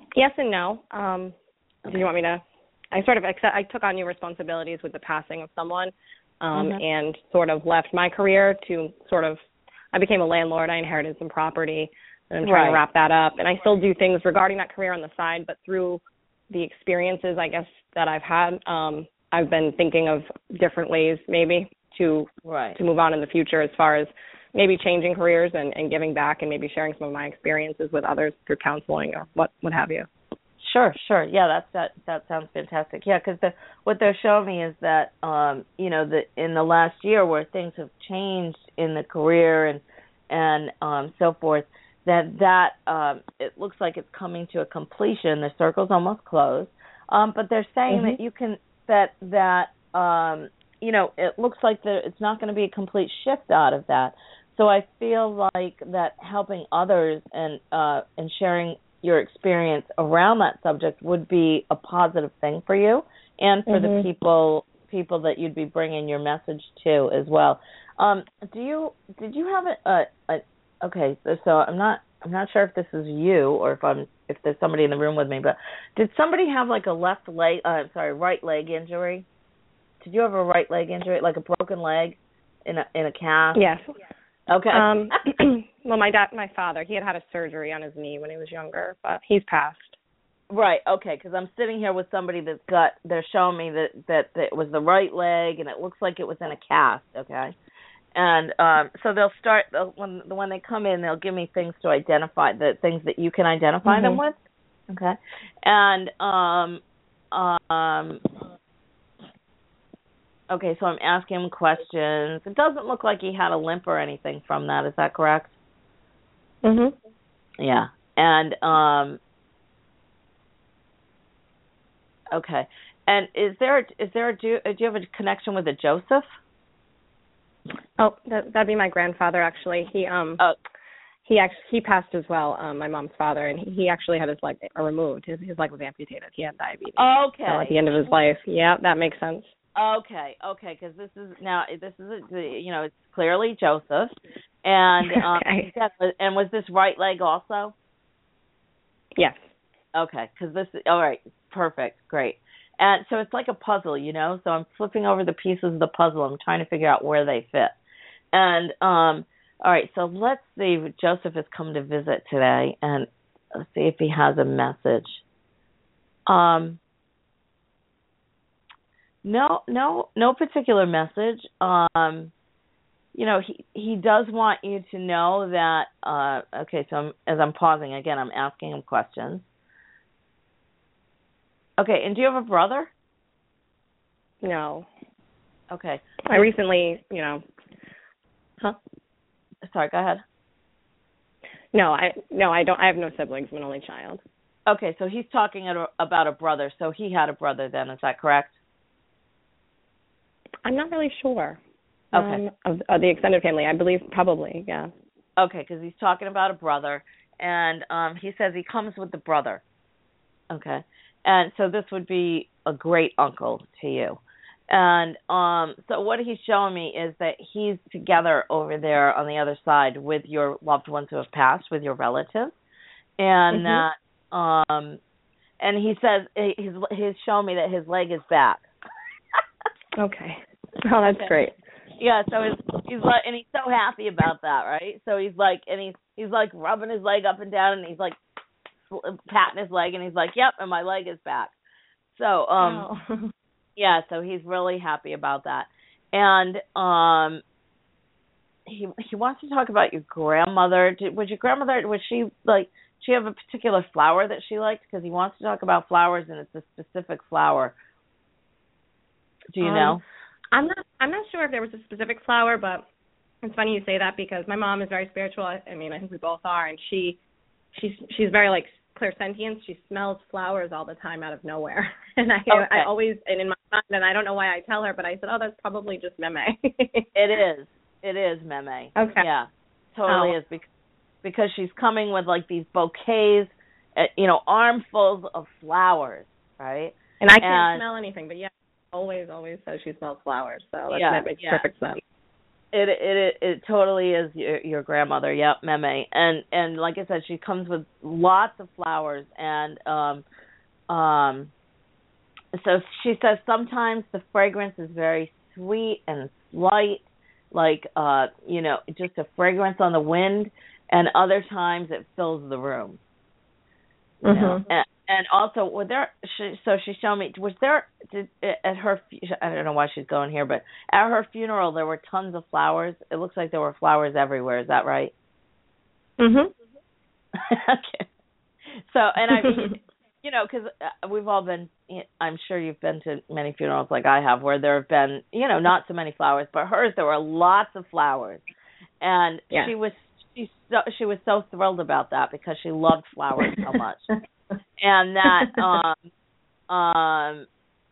Yes and no. Um, Okay. Do you want me to? I sort of accept, I took on new responsibilities with the passing of someone, um, Mhm. and sort of left my career to sort of. I became a landlord. I inherited some property, and I'm trying Right. to wrap that up. And I still do things regarding that career on the side, but through the experiences, I guess, that I've had, um, I've been thinking of different ways, maybe to Right. to move on in the future, as far as maybe changing careers and, and giving back, and maybe sharing some of my experiences with others through counseling or what what have you. Sure, sure. Yeah, that's that. That sounds fantastic. Yeah, because the, what they're showing me is that, um, you know, that in the last year where things have changed in the career and and um, so forth, that that um, it looks like it's coming to a completion. The circle's almost closed, um, but they're saying Mm-hmm. that you can that that um, you know, it looks like that it's not going to be a complete shift out of that. So I feel like that helping others and uh, and sharing your experience around that subject would be a positive thing for you and for Mm-hmm. the people people that you'd be bringing your message to as well. Um, do you did you have a, a, a okay? So, so I'm not I'm not sure if this is you or if I'm if there's somebody in the room with me, but did somebody have like a left leg? Uh, sorry, right leg injury? Did you have a right leg injury, like a broken leg in a in a cast? Yes. Okay. Um, well, my dad, my father, he had had a surgery on his knee when he was younger, but he's passed. Right. Okay. Because I'm sitting here with somebody that's got. They're showing me that, that that it was the right leg, and it looks like it was in a cast. Okay. And um, so they'll start they'll, when when they come in, they'll give me things to identify the things that you can identify Mm-hmm. them with. Okay. And um um. Okay, so I'm asking him questions. It doesn't look like he had a limp or anything from that. Is that correct? Mhm. Yeah. And um okay. And is there is there a, do, do you have a connection with a Joseph? Oh, that that'd be my grandfather actually. He um Oh, he actually he passed as well. Um, my mom's father, and he, he actually had his leg removed. His his leg was amputated. He had diabetes. okay. So at the end of his life, yeah, that makes sense. Okay, okay, because this is now this is a, you know it's clearly Joseph, and um, Okay. and was this right leg also? Yes. Okay, because this is all right, perfect, great, and so it's like a puzzle, you know. So I'm flipping over the pieces of the puzzle. I'm trying to figure out where they fit, and um, all right, so let's see. Joseph has come to visit today, and let's see if he has a message. Um. No, no, no particular message. Um, you know, he he does want you to know that. Uh, okay, so I'm, as I'm pausing again, I'm asking him questions. Okay, and do you have a brother? No. Okay. I recently, you know. Huh? Sorry, go ahead. No, I no, I don't. I have no siblings. I'm an only child. Okay, so he's talking about a brother. So he had a brother then, is that correct? I'm not really sure. Okay. Um, of, of the extended family, I believe probably, yeah. Okay, because he's talking about a brother, and um, he says he comes with the brother. Okay, and so this would be a great uncle to you. And um, so what he's showing me is that he's together over there on the other side with your loved ones who have passed, with your relatives, and Mm-hmm. that um, and he says he's he's showing me that his leg is back. Okay. Oh, that's Okay. great. Yeah, so he's he's like, and he's so happy about that, right? So he's like, and he's he's like rubbing his leg up and down, and he's like patting his leg, and he's like, "Yep," and my leg is back. So, um, Wow. yeah, so he's really happy about that, and um, he he wants to talk about your grandmother. Did, was your grandmother? Was she like? Did she have a particular flower that she liked? Because he wants to talk about flowers, and it's a specific flower. Do you um, know? I'm not. I'm not sure if there was a specific flower, but it's funny you say that because my mom is very spiritual. I, I mean, I think we both are, and she, she's she's very like clairsentient. She smells flowers all the time out of nowhere, and I Okay. I always and in my mind, and I don't know why I tell her, but I said, oh, that's probably just meme. It is. It is meme. Okay. Yeah, totally Oh. is because because she's coming with like these bouquets, uh, you know, armfuls of flowers, right? And I can't And- smell anything, but yeah, always always says she smells flowers, so that, Yeah, that makes yeah. perfect sense. It it it, it totally is your, your grandmother. Yep, Meme. And and like I said, she comes with lots of flowers, and um um so she says sometimes the fragrance is very sweet and slight, like uh you know, just a fragrance on the wind, and other times it fills the room. You know? Mm-hmm. And, and also, were there? She, so she showed me. Was there did, at her? I don't know why she's going here, but at her funeral there were tons of flowers. It looks like there were flowers everywhere. Is that right? Mhm. Okay. So, and I mean, you know, because we've all been. I'm sure you've been to many funerals like I have, where there have been, you know, not so many flowers, but hers there were lots of flowers, and yeah. she was she so, she was so thrilled about that because she loved flowers so much. And that, um, um,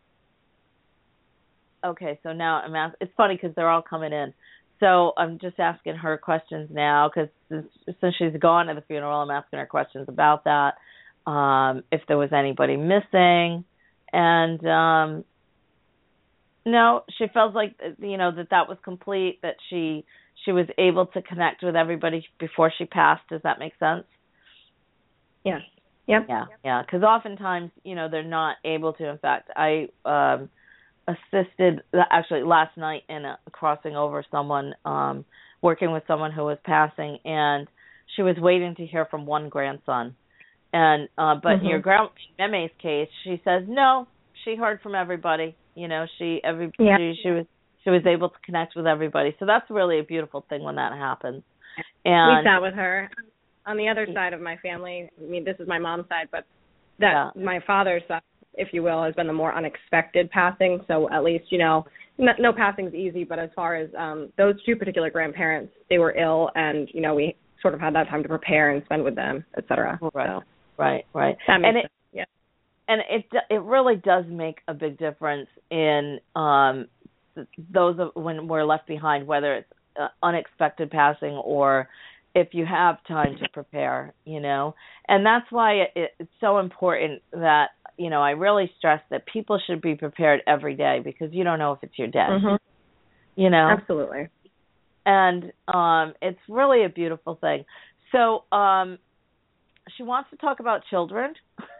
okay, so now I'm ask- it's funny because they're all coming in. So I'm just asking her questions now because since, since she's gone to the funeral, I'm asking her questions about that, um, if there was anybody missing. And, um, no, she felt like, you know, that that was complete, that she she was able to connect with everybody before she passed. Does that make sense? Yeah. Yep. Yeah, yeah, because oftentimes, you know, they're not able to. In fact, I um, assisted, actually, last night in a, crossing over someone, um, working with someone who was passing, and she was waiting to hear from one grandson. And uh, But mm-hmm. in your grandma Meme's case, she says, no, she heard from everybody. You know, she every yeah. she, she was she was able to connect with everybody. So that's really a beautiful thing when that happens. And we sat with her. On the other side of my family, I mean, this is my mom's side, but that yeah. my father's side, if you will, has been the more unexpected passing. So at least, you know, no, no passing's easy, but as far as um, those two particular grandparents, they were ill, and, you know, we sort of had that time to prepare and spend with them, et cetera. Right, so, right, right. That makes and sense. It, yeah. And it it really does make a big difference in um, those of, when we're left behind, whether it's uh, unexpected passing or if you have time to prepare, you know. And that's why it, it's so important that, you know, I really stress that people should be prepared every day because you don't know if it's your day, mm-hmm. you know. Absolutely. And um, it's really a beautiful thing. So um, she wants to talk about children.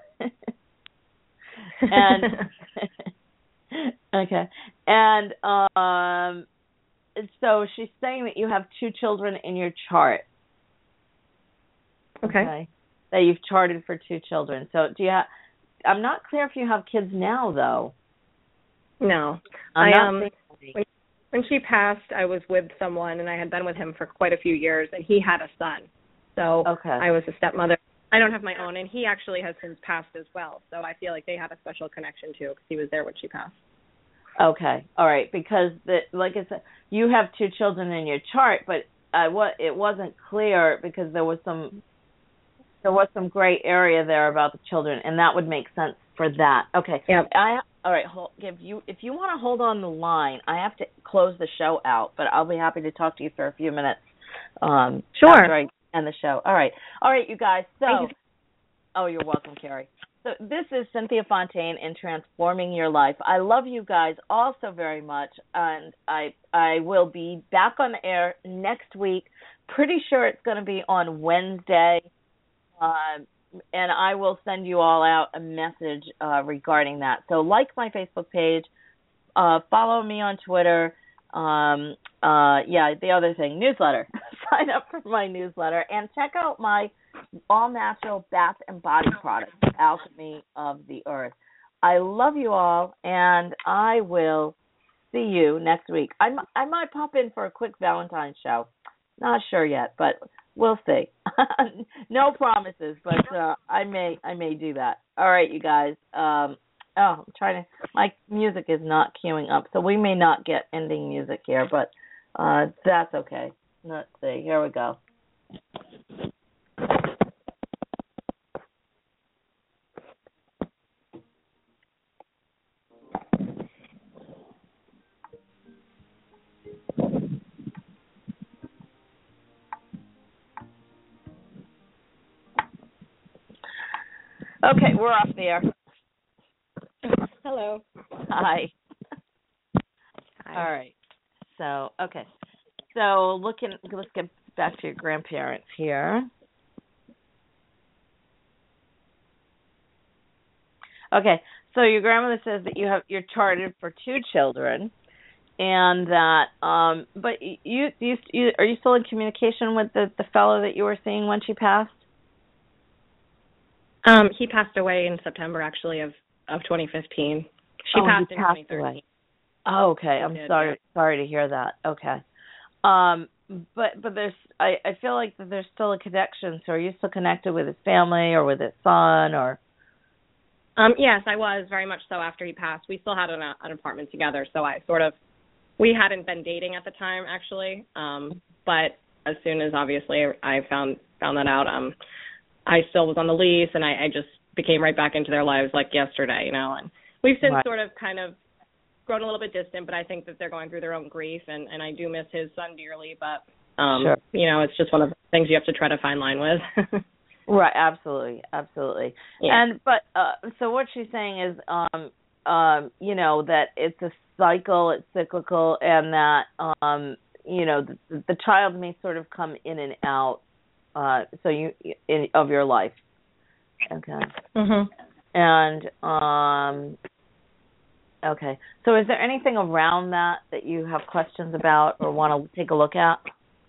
and okay. And um, so she's saying that you have two children in your chart. Okay. okay. That you've charted for two children. So do you have, I'm not clear if you have kids now, though. No. I'm I um when, when she passed, I was with someone, and I had been with him for quite a few years, and he had a son. So okay. I was a stepmother. I don't have my own, and he actually has since passed as well. So I feel like they had a special connection, too, because he was there when she passed. Okay. All right. Because, the, like I said, you have two children in your chart, but I, what, it wasn't clear because there was some there was some gray area there about the children, and that would make sense for that. Okay. Yeah. I all right. Hold, if you if you want to hold on the line, I have to close the show out, but I'll be happy to talk to you for a few minutes. Um, sure. After I end the show. All right. All right, you guys. So, you. oh, you're welcome, Carrie. So this is Cynthia Fontaine in Transforming Your Life. I love you guys all so very much, and I I will be back on the air next week. Pretty sure it's going to be on Wednesday, uh, and I will send you all out a message uh, regarding that. So like my Facebook page, uh, follow me on Twitter. Um, uh, yeah, the other thing, newsletter. Sign up for my newsletter and check out my all-natural bath and body products, Alchemy of the Earth. I love you all, and I will see you next week. I, I might pop in for a quick Valentine's show. Not sure yet, but we'll see. No promises, but uh, I may I may do that. All right, you guys. Um, oh, I'm trying to. My music is not queuing up, so we may not get ending music here, but uh, that's okay. Let's see. Here we go. Okay, we're off the air. Hello. Hi. Hi. All right. So, okay. so looking, let's get back to your grandparents here. Okay, so your grandmother says that you have you're charted for two children, and that um, but you, you you are you still in communication with the the fellow that you were seeing when she passed? Um, he passed away in September, actually, of of twenty fifteen. She oh, passed he in passed twenty thirteen. away. Oh, okay. I'm did, sorry. yeah. Sorry to hear that. Okay. Um, but but there's I, I feel like that there's still a connection. So are you still connected with his family or with his son or? Um, yes, I was very much so. After he passed, we still had an, an apartment together. So I sort of we hadn't been dating at the time, actually. Um, but as soon as obviously I found found that out, um, I still was on the lease, and I, I just became right back into their lives like yesterday, you know. And we've since Right. sort of kind of grown a little bit distant, but I think that they're going through their own grief, and, and I do miss his son dearly, but, um, Sure. you know, it's just one of the things you have to try to find line with. Right, absolutely, absolutely. Yeah. And but uh, so what she's saying is, um, um, you know, that it's a cycle, it's cyclical, and that um, you know, the, the child may sort of come in and out. Uh, so you in, of your life. Okay. Mhm. And um, okay. So is there anything around that that you have questions about or want to take a look at?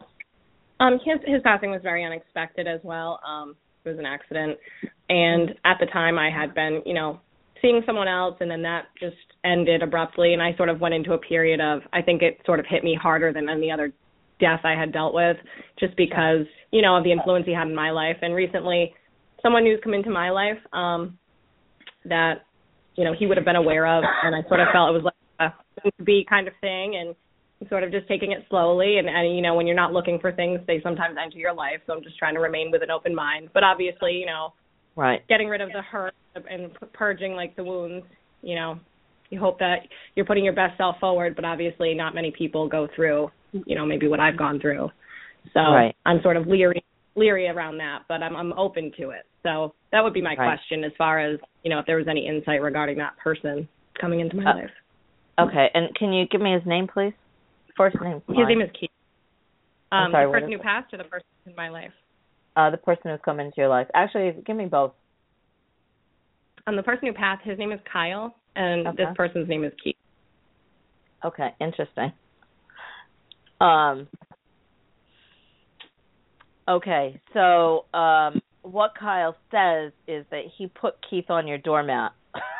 Um, his his passing was very unexpected as well. Um, it was an accident, and at the time I had been, you know, seeing someone else, and then that just ended abruptly, and I sort of went into a period of, I think it sort of hit me harder than any other death I had dealt with, just because, you know, of the influence he had in my life. And recently, someone who's come into my life um, that, you know, he would have been aware of, and I sort of felt it was like a to be kind of thing, and sort of just taking it slowly, and, and, you know, when you're not looking for things, they sometimes enter your life, so I'm just trying to remain with an open mind. But obviously, you know, right, getting rid of the hurt and purging, like, the wounds, you know, you hope that you're putting your best self forward, but obviously not many people go through, you know, maybe what I've gone through. So right. I'm sort of leery leery around that, but I'm I'm open to it. So that would be my right. question as far as, you know, if there was any insight regarding that person coming into my uh, life. Okay, and can you give me his name, please? First name. His name is Keith. Um, I'm sorry, the what person is who it? passed or the person in my life? Uh, the person who's come into your life. Actually, give me both. Um, the person who passed, his name is Kyle, and Okay. this person's name is Keith. Okay, interesting. Um. Okay, so um, what Kyle says is that he put Keith on your doormat.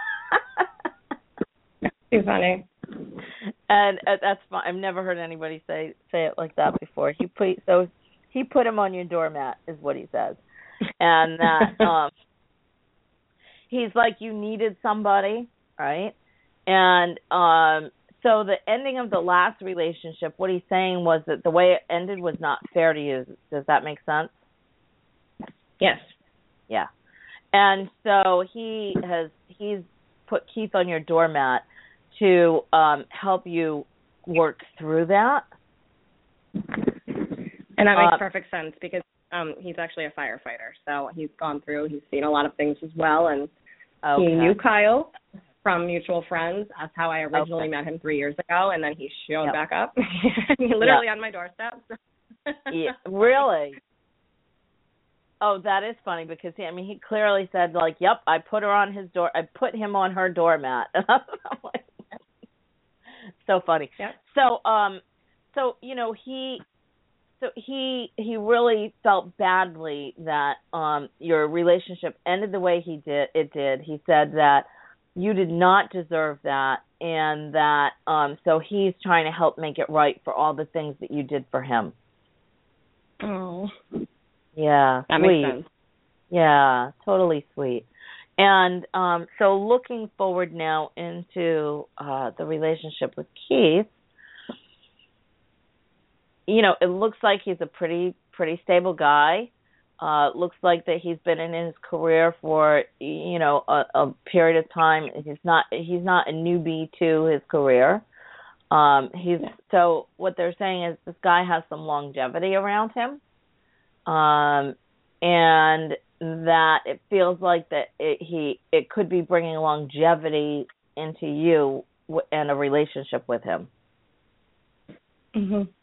Too funny. And uh, that's fine. I've never heard anybody say say it like that before. He put so he put him on your doormat is what he says, and that um, he's like you needed somebody, right? And um, so the ending of the last relationship, what he's saying was that the way it ended was not fair to you. Does that make sense? Yes. Yeah. And so he has he's put Keith on your doormat to um, help you work through that. And that makes uh, perfect sense because um, he's actually a firefighter. So he's gone through, he's seen a lot of things as well. And okay. he knew Kyle from mutual friends. That's how I originally Okay. met him three years ago. And then he showed Yep. back up, literally Yep. on my doorstep. Yeah, really? Oh, that is funny because he, I mean, he clearly said like, "Yep, I put her on his door. I put him on her doormat." I'm like, so funny. Yep. So, um, so you know, he, so he he really felt badly that um your relationship ended the way he did. It did. He said that you did not deserve that, and that um, so he's trying to help make it right for all the things that you did for him. Oh. Yeah, That sweet. makes sense. Yeah, totally sweet. And um, so looking forward now into uh, the relationship with Keith, you know, it looks like he's a pretty pretty stable guy. Uh, looks like that he's been in his career for, you know, a, a period of time. He's not he's not a newbie to his career. Um, he's so what they're saying is this guy has some longevity around him. Um, and that it feels like that it, he it could be bringing longevity into you w- and a relationship with him. Mhm.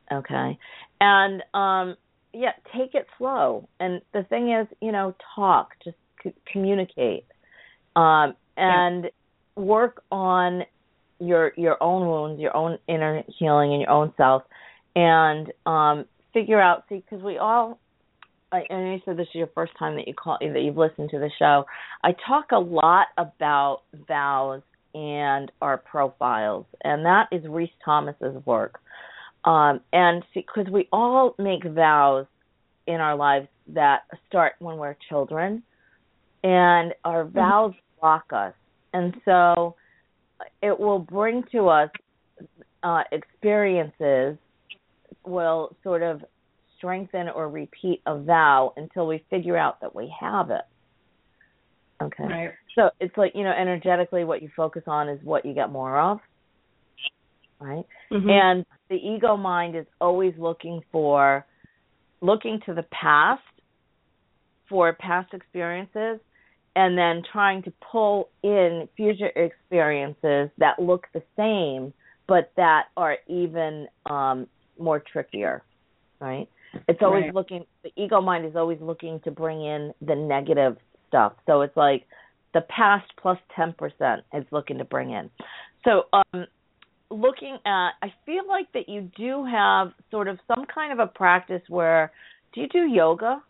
Okay. And, um, yeah, take it slow. And the thing is, you know, talk, just c- communicate, um, and yeah. work on your your own wounds, your own inner healing in your own self, and um, figure out. See, because we all, I, and you said this is your first time that you call that you've listened to the show. I talk a lot about vows and our profiles, and that is Reese Thomas's work. Um, and because we all make vows in our lives that start when we're children, and our vows mm-hmm. block us, and so it will bring to us uh, experiences will sort of strengthen or repeat a vow until we figure out that we have it. Okay. Right. So it's like, you know, energetically what you focus on is what you get more of. Right? Mm-hmm. And the ego mind is always looking for, looking to the past for past experiences and then trying to pull in future experiences that look the same but that are even um, more trickier, right? It's always right. looking, the ego mind is always looking to bring in the negative stuff. So it's like the past plus ten percent is looking to bring in. So um, looking at, I feel like that you do have sort of some kind of a practice where, do you do yoga?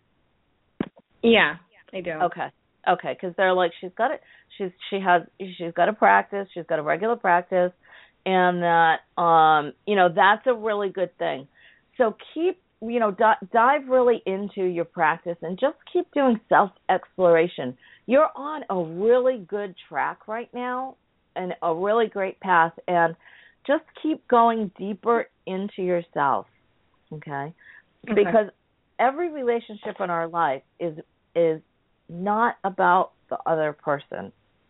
Yeah, I do. Okay. Okay, because they're like, she's got it. She's she has she's got a practice. She's got a regular practice, and that um you know that's a really good thing. So keep you know d- dive really into your practice and just keep doing self exploration. You're on a really good track right now, and a really great path, and just keep going deeper into yourself. Okay, okay. Because every relationship in our life is is not about the other person.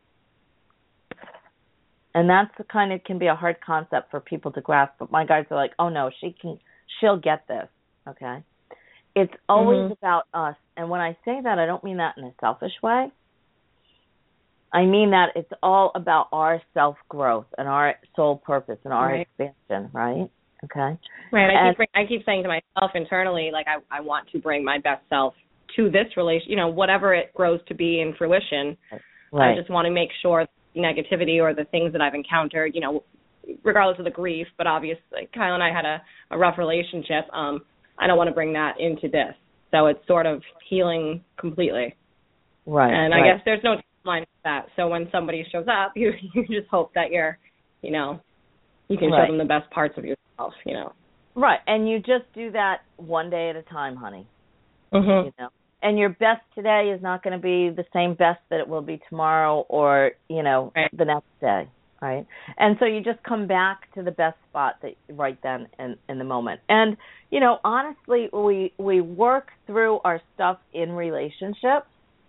And that's the kind of can be a hard concept for people to grasp, but my guys are like, oh no, she can she'll get this. Okay. It's always mm-hmm. about us. And when I say that, I don't mean that in a selfish way. I mean that it's all about our self growth and our soul purpose and our right. expansion, right? Okay. Right. I and, keep bring, I keep saying to myself internally, like I, I want to bring my best self to this relation, you know, whatever it grows to be in fruition. Right. I just want to make sure the negativity or the things that I've encountered, you know, regardless of the grief, but obviously Kyle and I had a, a rough relationship. Um, I don't want to bring that into this. So it's sort of healing completely. Right. And I right. guess there's no timeline for that. So when somebody shows up, you, you just hope that you're, you know, you can right. show them the best parts of yourself, you know. Right. And you just do that one day at a time, honey. Mm-hmm. You know. And your best today is not going to be the same best that it will be tomorrow or, you know, right. the next day, right? And so you just come back to the best spot that right then in, in the moment. And, you know, honestly, we we work through our stuff in relationships.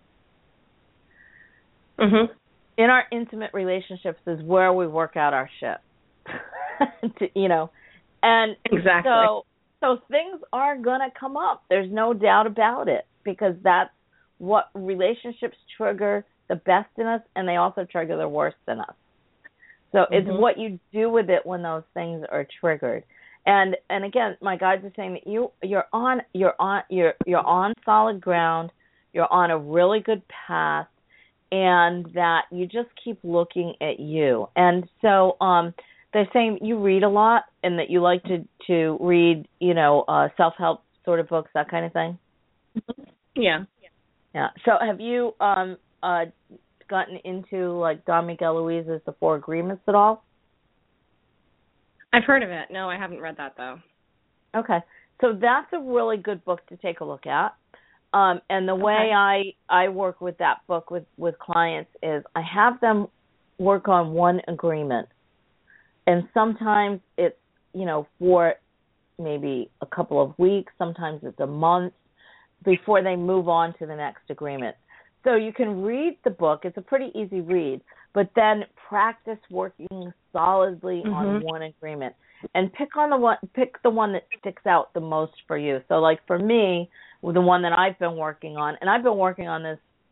Mm-hmm. In our intimate relationships is where we work out our shit, to, you know. And exactly. so, so things are going to come up. There's no doubt about it. Because that's what relationships trigger the best in us, and they also trigger the worst in us. So mm-hmm. it's what you do with it when those things are triggered. And and again, my guides are saying that you you're on you're on you're you're on solid ground. You're on a really good path, and that you just keep looking at you. And so um, they're saying you read a lot, and that you like to to read, you know, uh, self-help sort of books, that kind of thing. Yeah. Yeah. So have you um, uh, gotten into, like, Don Miguel Ruiz's The Four Agreements at all? I've heard of it. No, I haven't read that, though. Okay. So that's a really good book to take a look at. Um, and the okay. way I, I work with that book with, with clients is I have them work on one agreement. And sometimes it's, you know, for maybe a couple of weeks. Sometimes it's a month before they move on to the next agreement. So you can read the book. It's a pretty easy read, but then practice working solidly mm-hmm. on one agreement and pick on the one, pick the one that sticks out the most for you. So like for me, with the one that I've been working on, and I've been working on this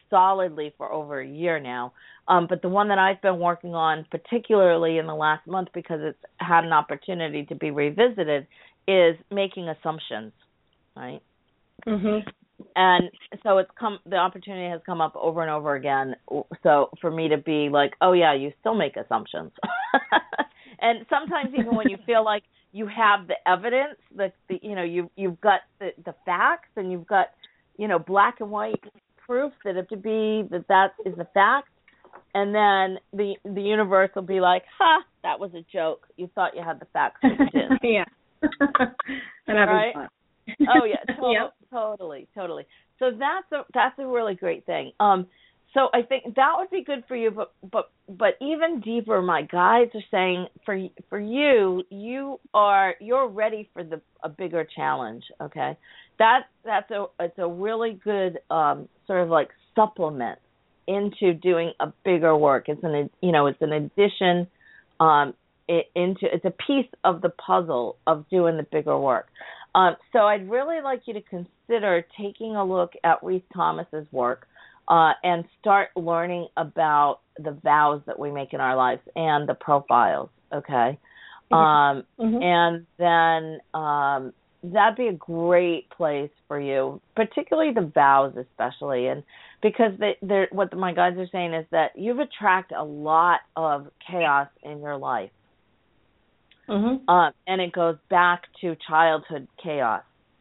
solidly for over a year now. Um, but the one that I've been working on, particularly in the last month, because it's had an opportunity to be revisited, is making assumptions, right? Mm-hmm. And so it's come. The opportunity has come up over and over again. So for me to be like, oh yeah, you still make assumptions. And sometimes even when you feel like you have the evidence, that the, you know, you you've got the, the facts, and you've got, you know, black and white proof that it to be that that is the fact, and then the the universe will be like, ha, that was a joke. You thought you had the facts, but you didn't. Yeah. And right? fun. Oh yeah, to- yep. totally, totally. So that's a that's a really great thing. Um, so I think that would be good for you, but but but even deeper, my guides are saying for for you, you are you're ready for the a bigger challenge. Okay, that that's a it's a really good um, sort of like supplement into doing a bigger work. It's an you know it's an addition um, it, into it's a piece of the puzzle of doing the bigger work. Um, so I'd really like you to consider taking a look at Reese Thomas's work uh, and start learning about the vows that we make in our lives and the profiles, okay? Um, mm-hmm. And then um, that'd be a great place for you, particularly the vows especially, and because they, they're, what my guides are saying is that you've attracted a lot of chaos in your life. Mm-hmm. Um, and it goes back to childhood chaos.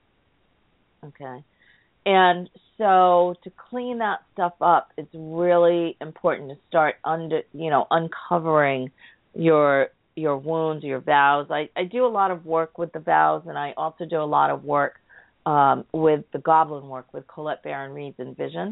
Okay. And so to clean that stuff up, it's really important to start under, you know, uncovering your your wounds, your vows. I, I do a lot of work with the vows, and I also do a lot of work um, with the goblin work with Colette Baron Reid's Envision.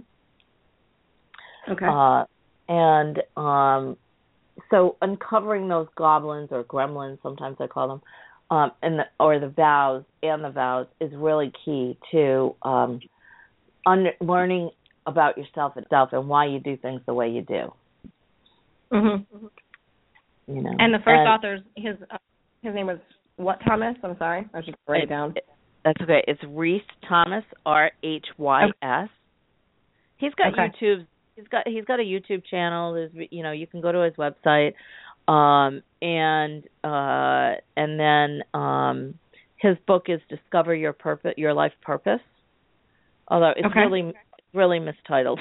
Okay. Uh, and um So uncovering those goblins or gremlins, sometimes I call them, um, and the, or the vows and the vows is really key to um, under, learning about yourself itself and why you do things the way you do. Mm-hmm. You know. And the first and, author's his uh, his name was what, Thomas? I'm sorry, I should write it down. It, that's okay. It's Reese Thomas, R H Y S. He's got okay. YouTube. He's got he's got a YouTube channel. There's you know you can go to his website, um, and uh, and then um, his book is Discover Your Purpose, Your Life Purpose. Although it's okay. really really mistitled.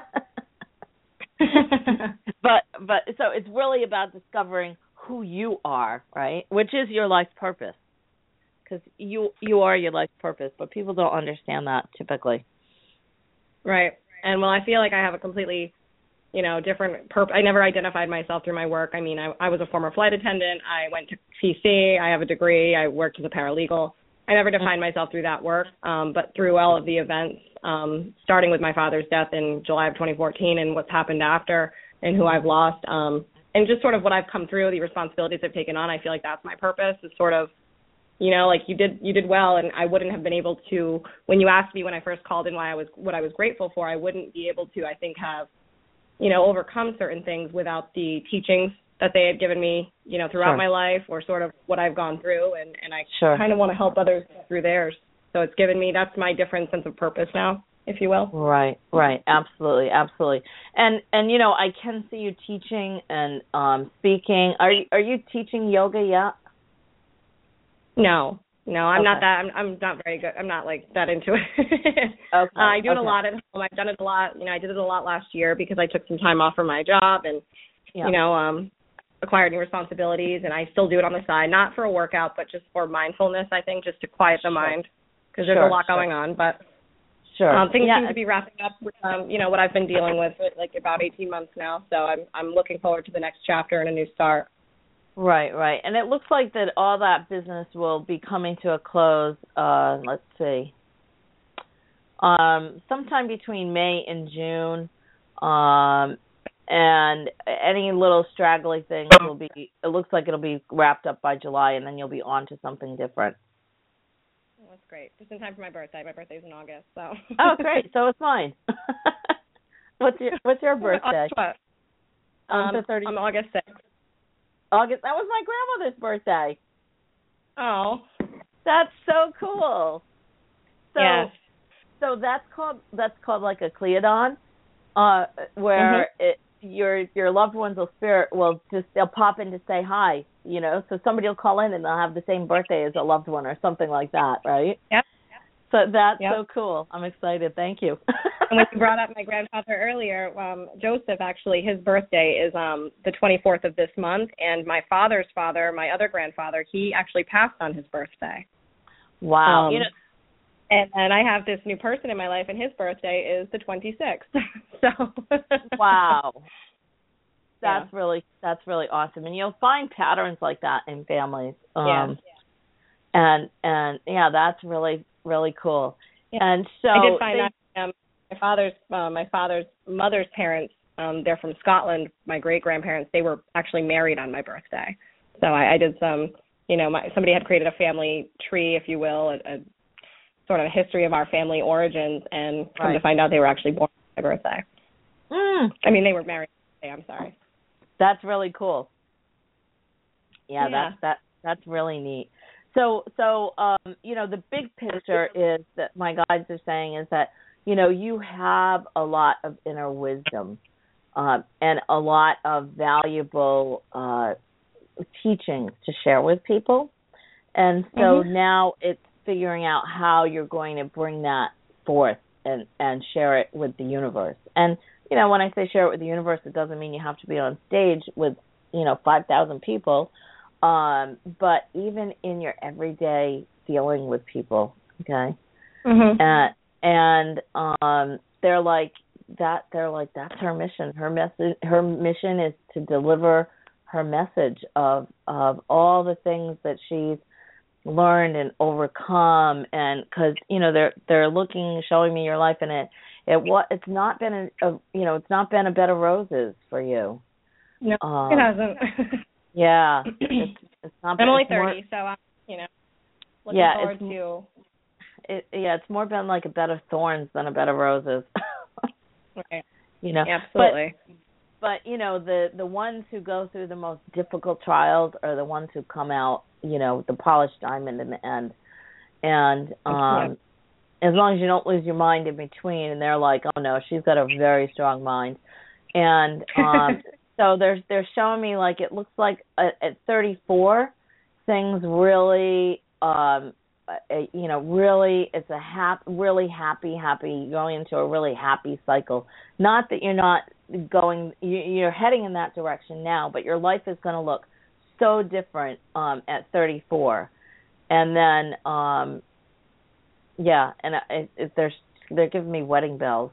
but but so it's really about discovering who you are, right? Which is your life purpose, because you you are your life purpose, but people don't understand that typically. Right. And well, I feel like I have a completely, you know, different purpose. I never identified myself through my work. I mean, I, I was a former flight attendant. I went to P C. I have a degree. I worked as a paralegal. I never defined myself through that work, um, but through all of the events, um, starting with my father's death in July of twenty fourteen and what's happened after and who I've lost, um, and just sort of what I've come through, the responsibilities I've taken on, I feel like that's my purpose is sort of, you know, like you did, you did well, and I wouldn't have been able to, when you asked me when I first called in why I was, what I was grateful for, I wouldn't be able to, I think, have, you know, overcome certain things without the teachings that they had given me, you know, throughout sure. my life or sort of what I've gone through, and, and I sure. kind of want to help others through theirs. So it's given me, that's my different sense of purpose now, if you will. Right, right, absolutely, absolutely. And, and you know, I can see you teaching and um, speaking. Are you, are you teaching yoga yet? No, no, I'm okay. not that. I'm I'm not very good. I'm not like that into it. okay. Uh, I do it okay. a lot at home. I've done it a lot. You know, I did it a lot last year because I took some time off from my job and, yeah. you know, um, acquired new responsibilities. And I still do it on the side, not for a workout, but just for mindfulness. I think just to quiet the sure. mind because there's sure, a lot sure. going on. But sure, um, things yeah. seem to be wrapping up with, um, you know, what I've been dealing with for like about eighteen months now. So I'm I'm looking forward to the next chapter and a new start. Right, right. And it looks like that all that business will be coming to a close, uh, let's see, um, sometime between May and June. Um, and any little straggly things will be, it looks like it'll be wrapped up by July, and then you'll be on to something different. Well, that's great. Just in time for my birthday. My birthday's in August, so. Oh, great. So it's mine. what's your What's your birthday? What? Um, I'm August sixth. August. That was my grandmother's birthday. Oh, that's so cool. So, yes. so that's called that's called like a Cleodon. uh, where Mm-hmm. it, your your loved ones will spirit will just they'll pop in to say hi, you know. So somebody will call in and they'll have the same birthday as a loved one or something like that, right? Yep. So that's Yep. so cool. I'm excited. Thank you. And when you brought up my grandfather earlier, um, Joseph, actually, his birthday is um, the twenty-fourth of this month, and my father's father, my other grandfather, he actually passed on his birthday. Wow. Um, you know, and, and I have this new person in my life, and his birthday is the twenty-sixth. So wow. That's Yeah. really that's really awesome. And you'll find patterns like that in families. Um Yeah. and and yeah, that's really really cool. Yeah. And so I did find they, that um, my father's uh, my father's mother's parents, um, they're from Scotland. My great grandparents, they were actually married on my birthday. So I, I did some, you know, my, somebody had created a family tree, if you will, a, a sort of a history of our family origins, and come Right. to find out they were actually born on my birthday. mm, I mean, they were married. I'm sorry. that's really cool. Yeah, Yeah. that's that that's really neat. So so um you know, the big picture is that my guides are saying is that, you know, you have a lot of inner wisdom uh, and a lot of valuable uh teachings to share with people. And so Mhm. now it's figuring out how you're going to bring that forth and, and share it with the universe. And, you know, when I say share it with the universe, it doesn't mean you have to be on stage with, you know, five thousand people. Um, but even in your everyday dealing with people, okay? Mhm. And, and um, they're like, that, they're like, that's her mission. Her message, her mission is to deliver her message of of all the things that she's learned and overcome, and because you know they're they're looking, showing me your life, and it it what it's not been a, a you know it's not been a bed of roses for you. No, um, it hasn't. Yeah, it's, it's not. I'm been, only it's more, thirty, so I'm, you know, looking yeah, forward it's, to. It, yeah, it's more been like a bed of thorns than a bed of roses. Right. You know, Absolutely. But, but you know, the the ones who go through the most difficult trials are the ones who come out, you know, the polished diamond in the end. And um, yeah. as long as you don't lose your mind in between, and they're like, oh no, she's got a very strong mind. And um, so they're they're showing me like it looks like at, at thirty-four, things really. Um, Uh, you know, really, it's a hap- really happy, happy, going into a really happy cycle. Not that you're not going, you, you're heading in that direction now, but your life is going to look so different um, at thirty-four. And then, um, yeah, and it, it, they're they're giving me wedding bells.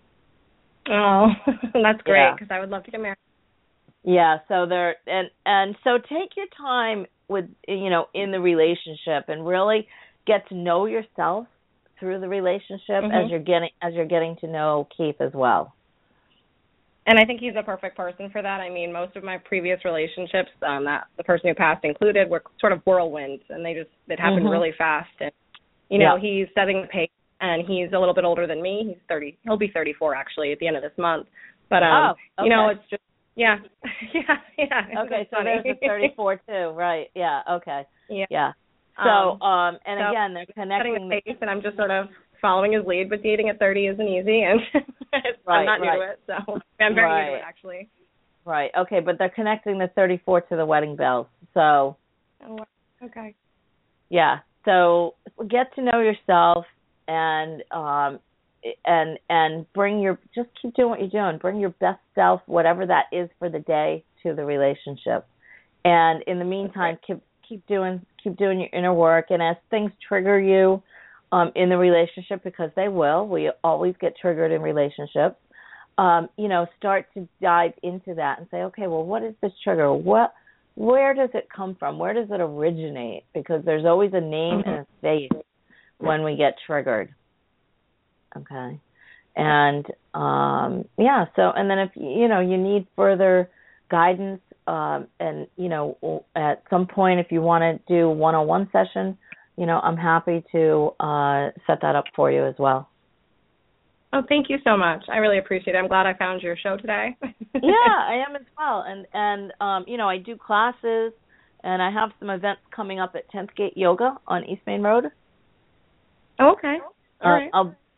Oh, that's great, because yeah. I would love to get married. Yeah, so they're and and so take your time with, you know, in the relationship, and really get to know yourself through the relationship Mm-hmm. as you're getting as you're getting to know Keith as well. And I think he's a perfect person for that. I mean, most of my previous relationships, um, that the person who passed included, were sort of whirlwinds, and they just it happened Mm-hmm. really fast. And you know, yeah. he's setting the pace, and he's a little bit older than me. He's thirty. He'll be thirty-four actually at the end of this month. But um, oh, okay. you know, it's just yeah, yeah, yeah. Okay, so funny. there's a thirty-four too, right? Yeah. Okay. Yeah. Yeah. So, Um, um, and so again, they're connecting setting the pace, and I'm just sort of following his lead. But dating at thirty isn't easy, and right, I'm not right. new to it, so I'm very right. new to it actually. Right. Okay, but they're connecting the thirty-four to the wedding bells. So. Oh, okay. Yeah. So get to know yourself, and um, and and bring your just keep doing what you're doing. Bring your best self, whatever that is for the day, to the relationship. And in the meantime, keep keep doing keep doing your inner work. And as things trigger you um, in the relationship, because they will, we always get triggered in relationships. Um, you know, start to dive into that and say, okay, well, what is this trigger? What Where does it come from? Where does it originate? Because there's always a name Mm-hmm. and a face when we get triggered. Okay. And, um, yeah, so, and then if, you know, you need further guidance, um, and, you know, at some point, if you want to do one-on-one session, you know, I'm happy to uh, set that up for you as well. Oh, thank you so much. I really appreciate it. I'm glad I found your show today. Yeah, I am as well. And, and um, you know, I do classes, and I have some events coming up at tenth Gate Yoga on East Main Road. Oh, okay. All Uh, right. I'll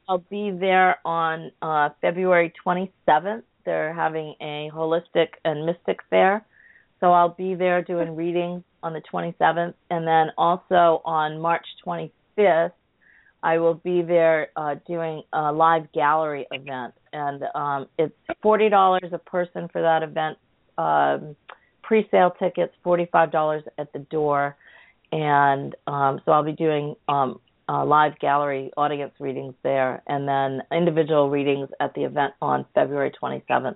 I'll be there on uh, February twenty-seventh. They're having a holistic and mystic fair. So I'll be there doing readings on the twenty-seventh. And then also on March twenty-fifth, I will be there uh, doing a live gallery event. And um, it's forty dollars a person for that event. Um, pre-sale tickets, forty-five dollars at the door. And um, so I'll be doing um, uh, live gallery audience readings there, and then individual readings at the event on February twenty-seventh.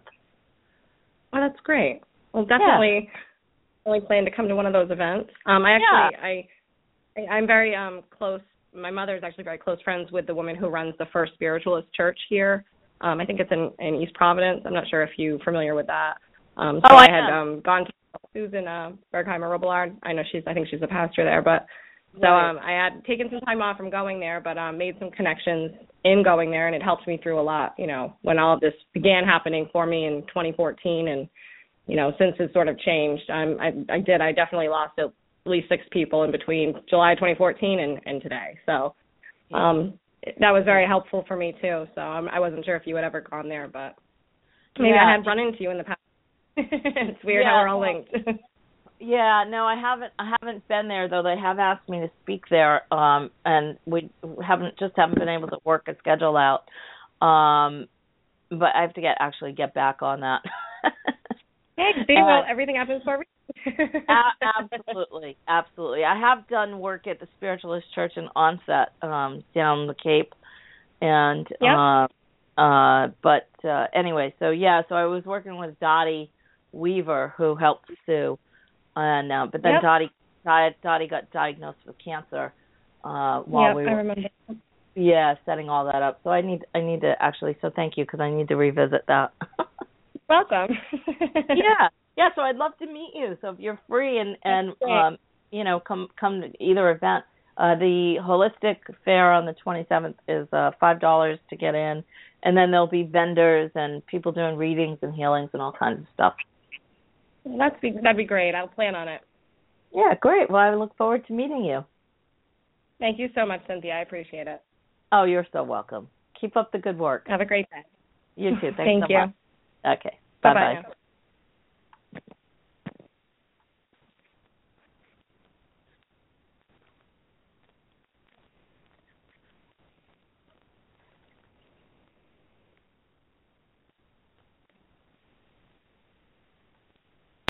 Oh, that's great. Well, definitely, yeah. really plan to come to one of those events. Um, I actually, yeah. I, I, I'm very um, close. My mother is actually very close friends with the woman who runs the First Spiritualist Church here. Um, I think it's in, in East Providence. I'm not sure if you're familiar with that. Um, so oh, I, I had um, gone to Susan uh, Bergheimer Robillard. I know she's. I think she's a pastor there. But so um, I had taken some time off from going there, but um, made some connections in going there, and it helped me through a lot. You know, when all of this began happening for me in twenty fourteen, and you know, since it's sort of changed, I'm, I, I did. I definitely lost at least six people in between July twenty fourteen and, and today. So um, that was very helpful for me too. So um, I wasn't sure if you had ever gone there, but maybe yeah. I had run into you in the past. It's weird yeah, how we're all linked. yeah, no, I haven't. I haven't been there though. They have asked me to speak there, um, and we haven't just haven't been able to work a schedule out. Um, but I have to get actually get back on that. Hey, see, well, uh, everything happens for a reason. absolutely, absolutely. I have done work at the Spiritualist Church in Onset, um, down the Cape, and yep. uh, uh, but uh, anyway, so yeah, so I was working with Dottie Weaver, who helped Sue, and uh, but then yep. Dottie, Dottie got diagnosed with cancer uh, while yep, we were. I remember. Yeah, setting all that up. So I need, I need to actually. So thank you, because I need to revisit that. Welcome. yeah, yeah. So I'd love to meet you. So if you're free and and um, you know, come come to either event. Uh, the holistic fair on the twenty-seventh is uh, five dollars to get in, and then there'll be vendors and people doing readings and healings and all kinds of stuff. That's be, that'd be great. I'll plan on it. Yeah, great. Well, I look forward to meeting you. Thank you so much, Cynthia. I appreciate it. Oh, you're so welcome. Keep up the good work. Have a great day. You too. Thanks Thank so you. much. Okay. Bye-bye. Bye-bye. Now.